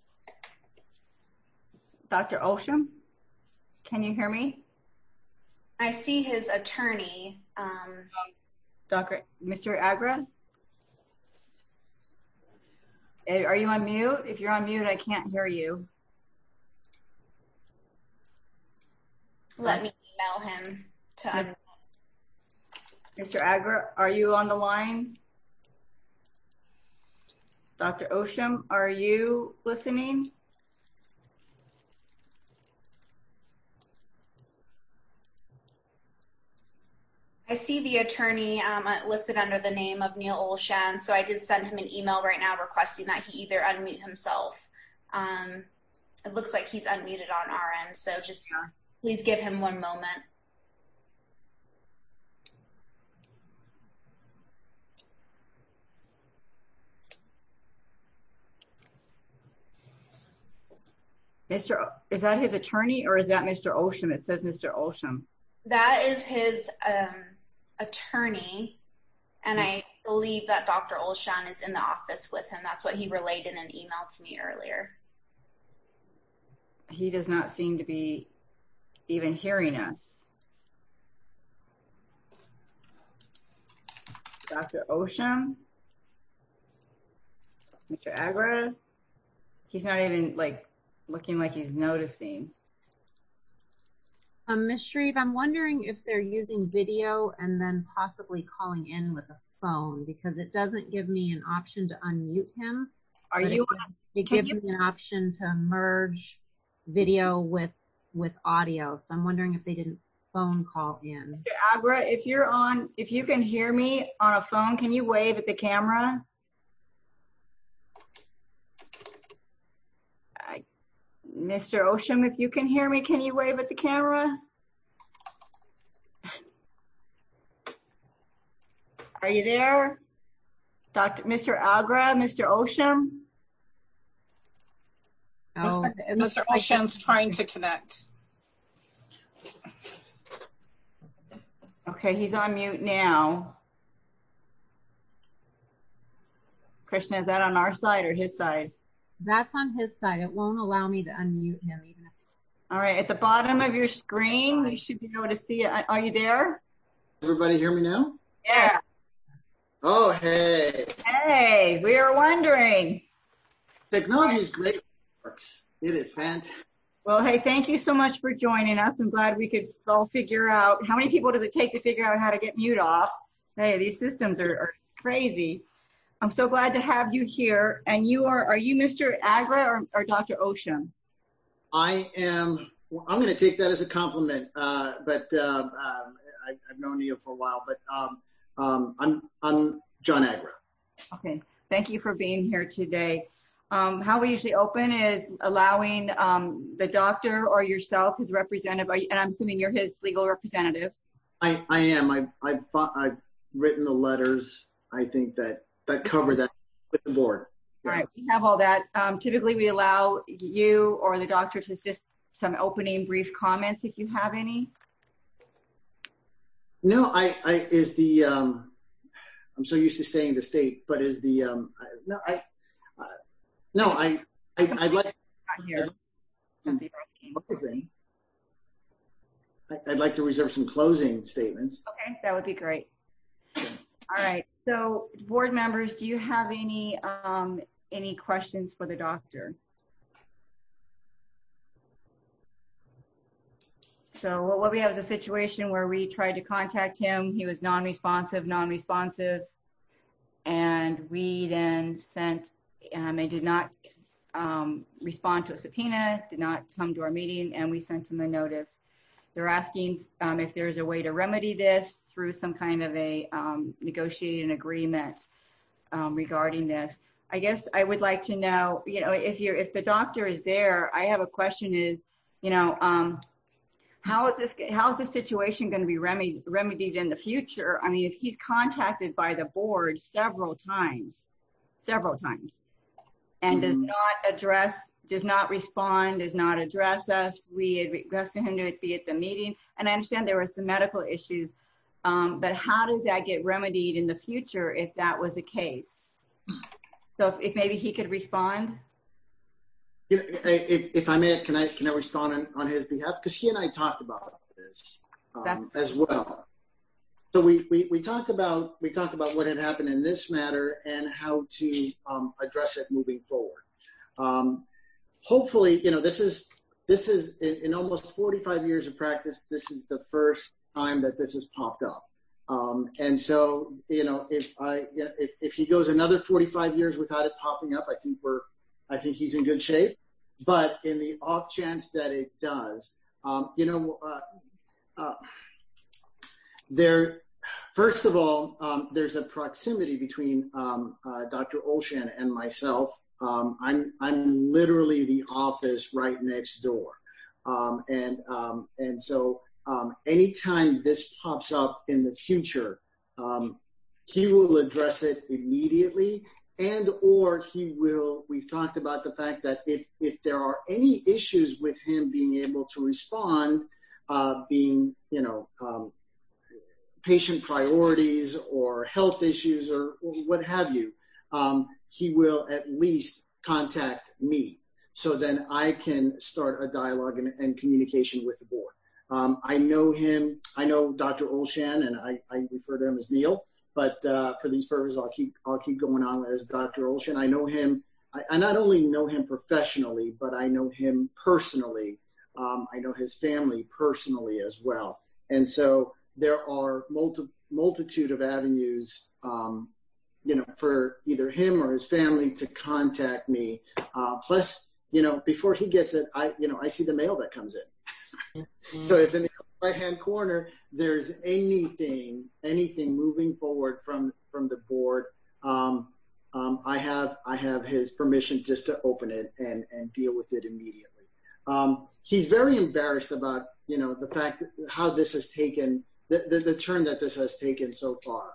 Dr. Osham, can you hear me? I see his attorney. Mr. Agra? Are you on mute? If you're on mute, I can't hear you. Let me email him to Mr. Agra, are you on the line? Dr. Osham, are you listening? I see the attorney listed under the name of Neil Olshan, so I did send him an email right now requesting that he either unmute himself. It looks like he's unmuted on our end, so just please give him one moment. Is that his attorney or is that Mr. Osham? It says Mr. Osham. That is his attorney, and I believe that Dr. Olshan is in the office with him. That's what he relayed in an email to me earlier. He does not seem to be even hearing us. Dr. Osham? Mr. Agra? He's not even looking like he's noticing. Ms. Shreve, I'm wondering if they're using video and then possibly calling in with a phone, because it doesn't give me an option to unmute him. It gives me an option to merge video with audio. So I'm wondering if they didn't phone call in. Mr. Agra, if you can hear me on a phone, can you wave at the camera? Mr. Osham, if you can hear me, can you wave at the camera? Are you there? Mr. Agra, Mr. Osham? Oh, Mr. Osham's trying to connect. Okay, he's on mute now. Krishna, is that on our side or his side? That's on his side. It won't allow me to unmute him even if. All right, at the bottom of your screen, you should be able to see it. Are you there? Everybody hear me now? Yeah. Oh, hey. Hey, we were wondering. Technology is great. It works. It is fantastic. Well, hey, thank you so much for joining us. I'm glad we could all figure out. How many people does it take to figure out how to get mute off? Hey, these systems are crazy. I'm so glad to have you here. And are you Mr. Agra or Dr. Osham? I'm going to take that as a compliment, but I've known you for a while, but I'm John Agra. Okay, thank you for being here today. how we usually open is allowing the doctor or yourself, his representative, and I'm assuming you're his legal representative. I am. I've written the letters, I think, that cover that with the board. Yeah. All right, we have all that. Typically, we allow you or the doctor to just some opening brief comments if you have any. No, I'm so used to staying in the state, but is the I'd like here. I'd like to reserve some closing statements. Okay, that would be great. All right. So, board members, do you have any questions for the doctor? So, what we have is a situation where we tried to contact him. He was non-responsive, and we then sent and did not respond to a subpoena, did not come to our meeting, and we sent him a notice. They're asking if there's a way to remedy this through some kind of a negotiated agreement regarding this. I guess I would like to know, if the doctor is there, I have a question is, how is this situation going to be remedied in the future? I mean, if he's contacted by the board several times, and does not respond, does not address us, we had requested him to be at the meeting, and I understand there were some medical issues, but how does that get remedied in the future if that was the case? So if maybe he could respond. If I may, can I respond on his behalf? Because he and I talked about this as well. So we talked about what had happened in this matter and how to address it moving forward. Hopefully, this is in almost 45 years of practice. This is the first time that this has popped up. And so, if he goes another 45 years without it popping up, I think he's in good shape. But in the off chance that it does, first of all, there's a proximity between Dr. Olshan and myself. I'm literally the office right next door, and so anytime this pops up in the future, he will address it immediately. And or we've talked about the fact that if there are any issues with him being able to respond, patient priorities or health issues or what have you, he will at least contact me. So then I can start a dialogue and communication with the board. I know him, I know Dr. Olshan, and I refer to him as Neil. But for these purposes, I'll keep going on as Dr. Olshan. I know him. I not only know him professionally, but I know him personally. I know his family personally as well. And so there are multitude of avenues, for either him or his family to contact me. Plus, before he gets it, I see the mail that comes in. So if in the right-hand corner, there's anything moving forward from the board, I have his permission just to open it and deal with it immediately. He's very embarrassed about, the fact that how this has taken, the turn that this has taken so far.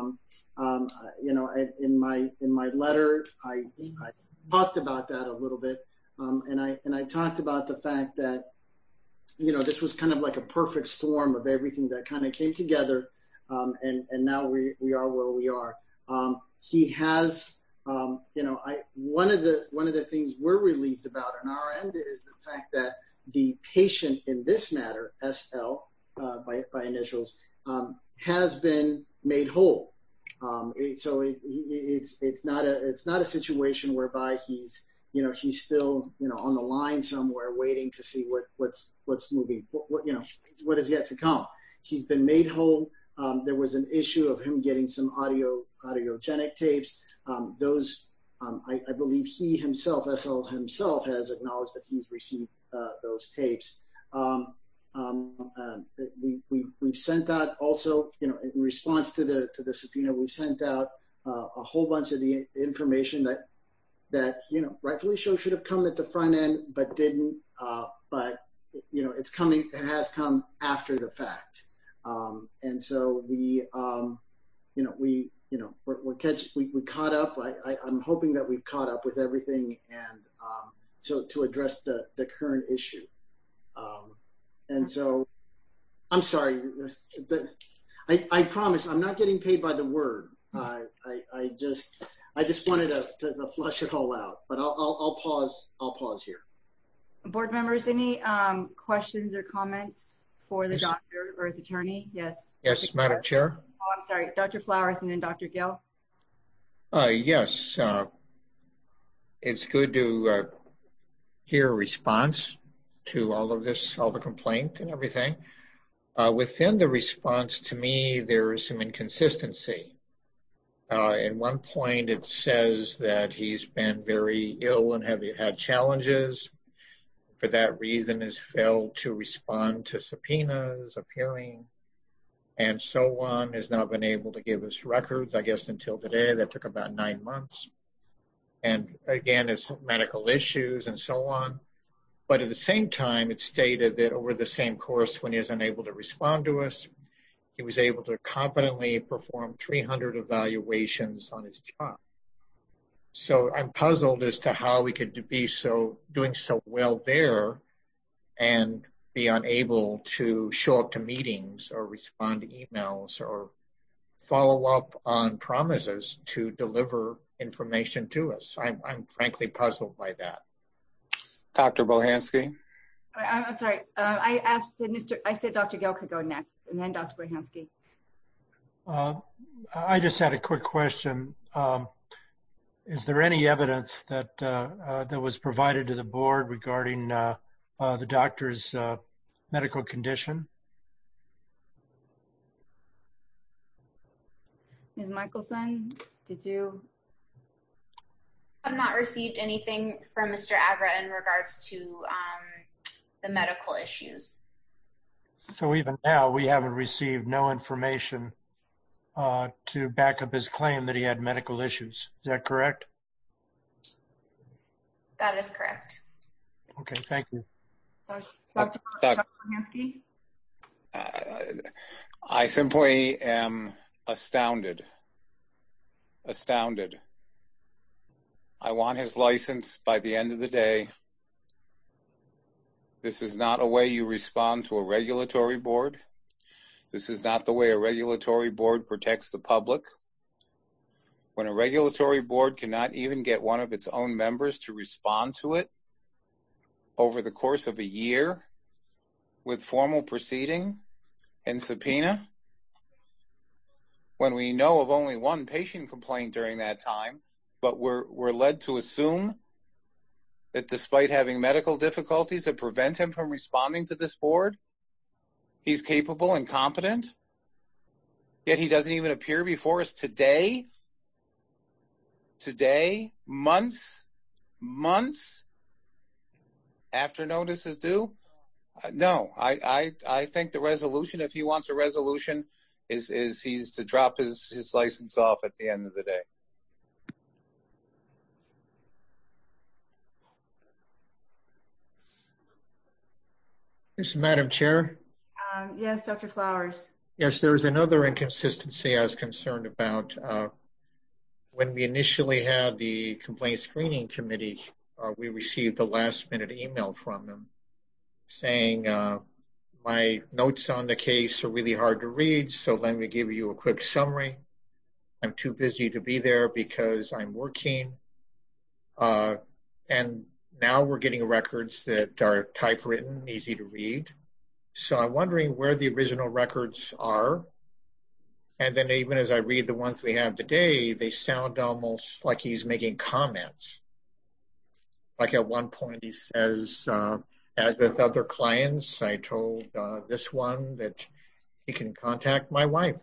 In my letter, I talked about that a little bit, and I talked about the fact that, this was kind of like a perfect storm of everything that kind of came together, and now we are where we are. He has, one of the things we're relieved about on our end is the fact that the patient in this matter, SL, by initials, has been made whole. So it's not a situation whereby he's still, on the line somewhere waiting to see what's moving, what is yet to come. He's been made whole. There was an issue of him getting some audiogenic tapes. Those, I believe he himself, SL himself, has acknowledged that he's received those tapes. We've sent out also, in response to the subpoena, we've sent out a whole bunch of the information that, rightfully so should have come at the front end, but didn't. But it's coming. It has come after the fact, and so we caught up. I'm hoping that we've caught up with everything, and so to address the current issue. And so, I'm sorry. I promise I'm not getting paid by the word. I just wanted to flush it all out. But I'll pause. I'll pause here. Board members, any questions or comments for the doctor or his attorney? Yes. Yes, Madam Chair. Oh, I'm sorry, Dr. Flowers, and then Dr. Gill. Yes, it's good to hear a response to all of this, all the complaint and everything. Within the response, to me, there is some inconsistency. At one point, it says that he's been very ill and had challenges. For that reason, has failed to respond to subpoenas, appearing, and so on, has not been able to give us records, I guess, until today. That took about 9 months. And again, it's medical issues and so on. But at the same time, it stated that over the same course, when he was unable to respond to us, he was able to competently perform 300 evaluations on his job. So I'm puzzled as to how we could be doing so well there and be unable to show up to meetings or respond to emails or follow up on promises to deliver information to us. I'm frankly puzzled by that. Dr. Bohansky. I'm sorry. I said Dr. Gill could go next, and then Dr. Bohansky. I just had a quick question. Is there any evidence that that was provided to the board regarding the doctor's medical condition? Ms. Michelson, did you? I have not received anything from Mr. Avra in regards to the medical issues. So even now, we haven't received no information to back up his claim that he had medical issues. Is that correct? That is correct. Okay, thank you. Dr. Bohansky? I simply am astounded. I want his license by the end of the day. This is not a way you respond to a regulatory board. This is not the way a regulatory board protects the public. When a regulatory board cannot even get one of its own members to respond to it over the course of a year with formal proceeding and subpoena, when we know of only one patient complaint during that time, but we're led to assume that despite having medical difficulties that prevent him from responding to this board, he's capable and competent, yet he doesn't even appear before us today, months after notice is due. No, I think the resolution, if he wants a resolution, is he's to drop his license off at the end of the day. Yes, Madam Chair. Yes, Dr. Flowers. Yes, there's another inconsistency I was concerned about. When we initially had the complaint screening committee, we received a last-minute email from them saying, my notes on the case are really hard to read, so let me give you a quick summary. I'm too busy to be there because I'm working. And now we're getting records that are typewritten, easy to read. So I'm wondering where the original records are. And then even as I read the ones we have today, they sound almost like he's making comments. Like at one point he says, as with other clients, I told this one that he can contact my wife,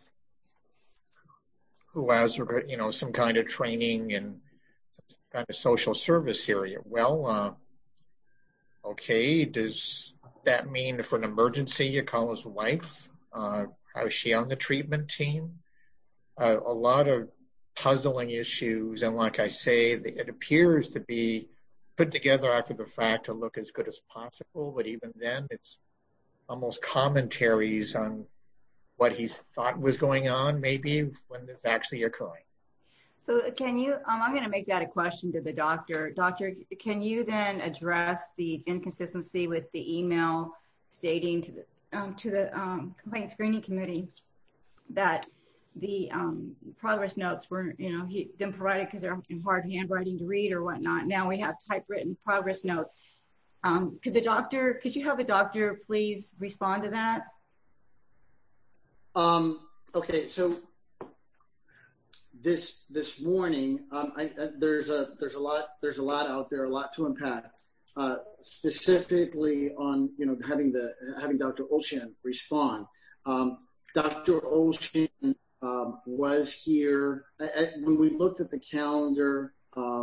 who has, some kind of training in some kind of social service area. Well, okay, does that mean for an emergency you call his wife? How is she on the treatment team? A lot of puzzling issues. And like I say, it appears to be put together after the fact to look as good as possible. But even then, it's almost commentaries on what he thought was going on, maybe when it's actually occurring. So can you, I'm going to make that a question to the doctor. Doctor, can you then address the inconsistency with the email stating to the complaint screening committee that the progress notes were, he didn't provide it because they're in hard handwriting to read or whatnot. Now we have typewritten progress notes. Could you have the doctor please respond to that? Okay, so this morning, there's a lot out there, a lot to unpack. Specifically on having Dr. Olshan respond. Dr. Olshan was here when we looked at the calendar.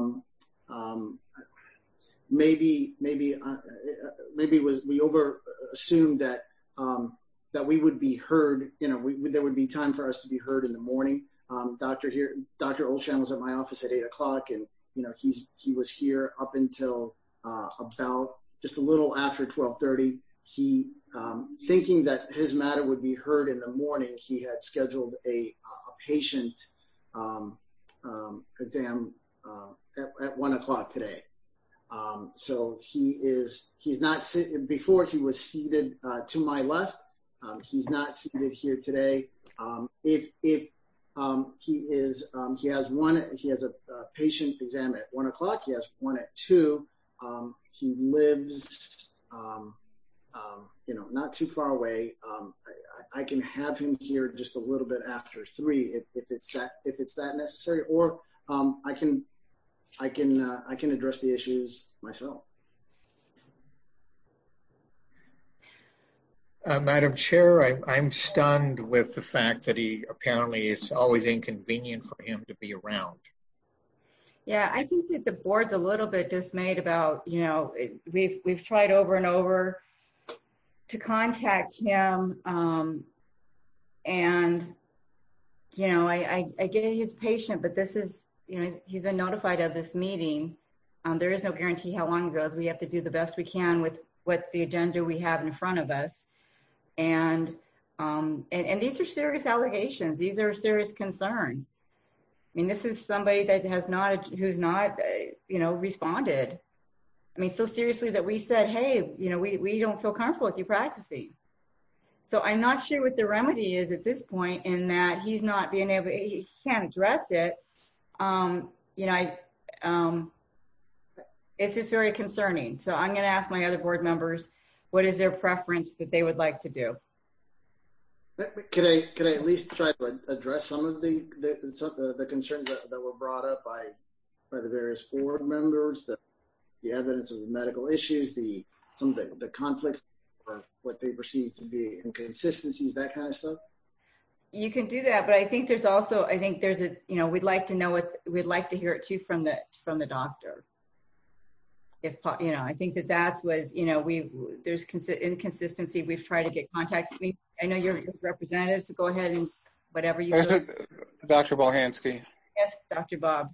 Maybe we over assumed that we would be heard. There would be time for us to be heard in the morning. Dr. Olshan was at my office at 8 o'clock, and he was here up until about just a little after 12:30. He, thinking that his matter would be heard in the morning, he had scheduled a patient exam at 1 o'clock today. So he's not before he was seated to my left. He's not seated here today. If he has a patient exam at 1 o'clock. He has one at 2. He lives, not too far away. I can have him here just a little bit after 3 if it's that necessary, or I can address the issues myself. Madam Chair, I'm stunned with the fact that it's always inconvenient for him to be around. Yeah, I think that the board's a little bit dismayed about, we've tried over and over to contact him, and I get his patient, but this is, he's been notified of this meeting. There is no guarantee how long it goes. We have to do the best we can with what's the agenda we have in front of us. And these are serious allegations. These are serious concern. I mean, this is somebody that who's not responded. I mean, so seriously that we said, hey, we don't feel comfortable with you practicing. So I'm not sure what the remedy is at this point, in that he's not being able, he can't address it. It's just very concerning. So I'm going to ask my other board members, what is their preference that they would like to do? Could I at least try to address some of the concerns that were brought up by the various board members, the evidence of the medical issues, some of the conflicts, or what they perceive to be inconsistencies, that kind of stuff? You can do that, but I think there's we'd like to know we'd like to hear it too from the doctor. I think that was, there's inconsistency. We've tried to get contact. I know you're representatives, so go ahead and whatever you. Dr. Bohansky. Yes, Dr. Bob.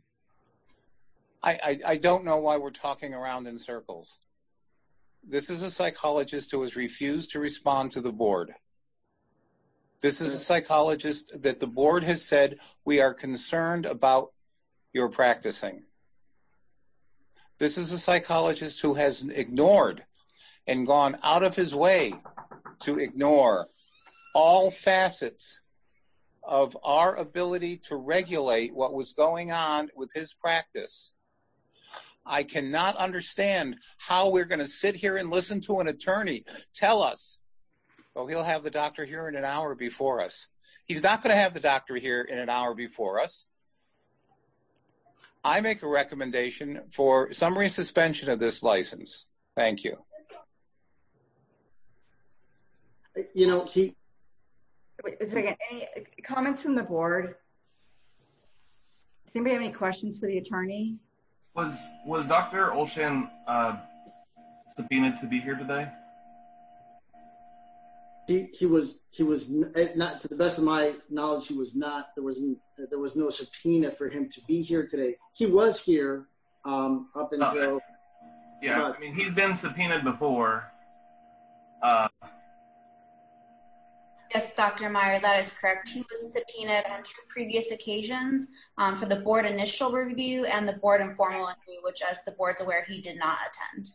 I don't know why we're talking around in circles. This is a psychologist who has refused to respond to the board. This is a psychologist that the board has said, we are concerned about your practicing. This is a psychologist who has ignored and gone out of his way to ignore all facets of our ability to regulate what was going on with his practice. I cannot understand how we're going to sit here and listen to an attorney tell us, oh, he'll have the doctor here in an hour before us. He's not going to have the doctor here in an hour before us. I make a recommendation for summary suspension of this license. Thank you. Wait a second. Any comments from the board? Does anybody have any questions for the attorney? Was Dr. Olshan subpoenaed to be here today? He was not, to the best of my knowledge, he was not. There was no subpoena for him to be here today. He was here up until. Yeah, I mean, he's been subpoenaed before. Yes, Dr. Meyer, that is correct. He was subpoenaed on 2 previous occasions for the board initial review and the board informal interview, which, as the board's aware, he did not attend.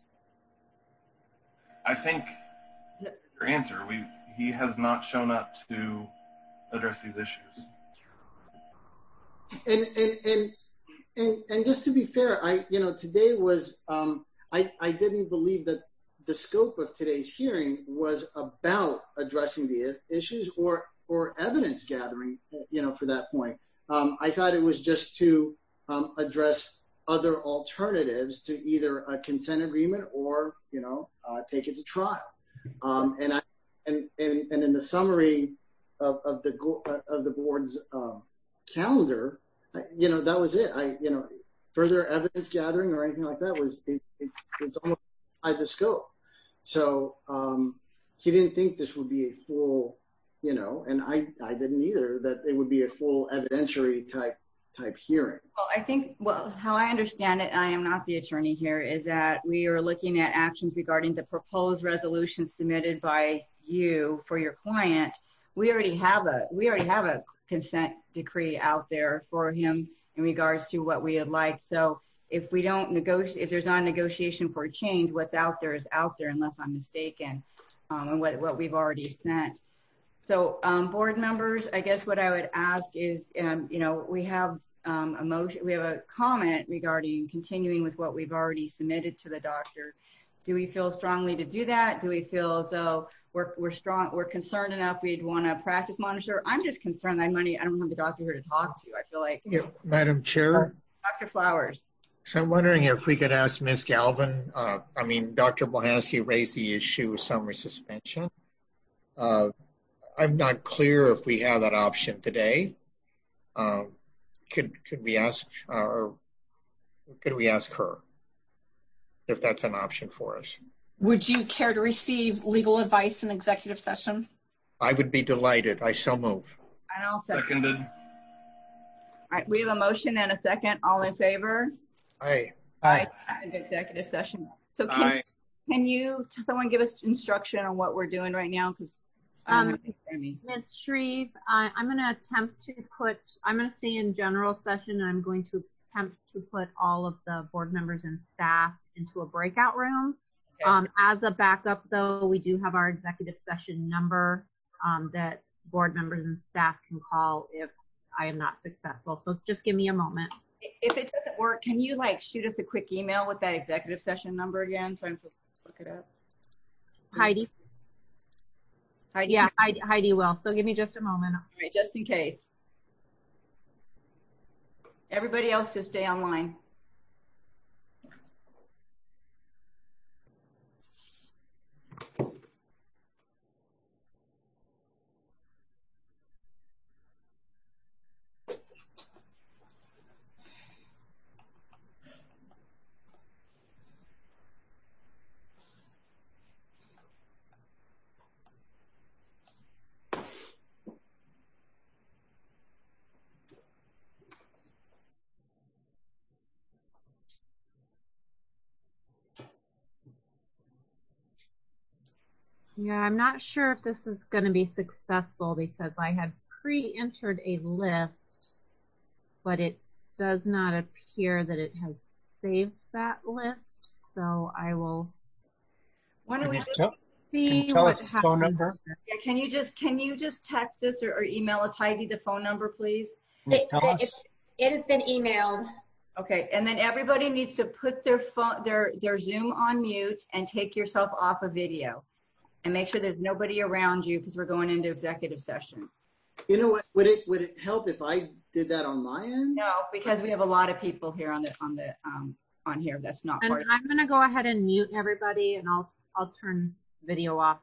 I think your answer, he has not shown up to address these issues. And just to be fair, today was I didn't believe that the scope of today's hearing was about addressing the issues or evidence gathering, for that point. I thought it was just to address other alternatives to either a consent agreement or, take it to trial. And in the summary of the board's calendar, that was it. Further evidence gathering or anything like that it's almost outside the scope. So he didn't think this would be a full, and I didn't either, that it would be a full evidentiary type hearing. Well, I think, how I understand it, and I am not the attorney here, is that we are looking at actions regarding the proposed resolution submitted by you for your client. We already have a consent decree out there for him in regards to what we would like. So if we don't negotiate, if there's not a negotiation for a change, what's out there is out there, unless I'm mistaken, and what we've already sent. So board members, I guess what I would ask is, we have a motion, we have a comment regarding continuing with what we've already submitted to the doctor. Do we feel strongly to do that? Do we feel as though we're concerned enough we'd want to practice monitor? I'm just concerned I don't have the doctor here to talk to. I feel like. Yeah, Madam Chair. Dr. Flowers. So I'm wondering if we could ask Ms. Galvin, Dr. Bohanski raised the issue of summary suspension. I'm not clear if we have that option today. Could we ask her if that's an option for us? Would you care to receive legal advice in executive session? I would be delighted. I so move. And I'll Seconded. All right, we have a motion and a second. All in favor? Aye. Aye. Executive session. So can you someone give us instruction on what we're doing right now? Because Ms. Shreve, I'm going to attempt to I'm going to stay in general session, and I'm going to attempt to put all of the board members and staff into a breakout room. Okay. As a backup, though, we do have our executive session number that board members and staff can call if I am not successful. So just give me a moment. If it doesn't work, can you shoot us a quick email with that executive session number again so I can look it up? Heidi? Yeah, Heidi will. So give me just a moment. All right, just in case. Everybody else just stay online. Yeah, I'm not sure if this is going to be successful because I had pre-entered a list, but it does not appear that it has saved that list. So I will. Why don't we tell us the phone number? Yeah, can you just text us or email us, Heidi, the phone number, please? It has been emailed. Okay, and then everybody needs to put their phone, their Zoom on mute and take yourself off of video. And make sure there's nobody around you because we're going into executive session. You know what? Would it help if I did that on my end? No, because we have a lot of people here on here. That's not part of it. I'm going to go ahead and mute everybody, and I'll turn video off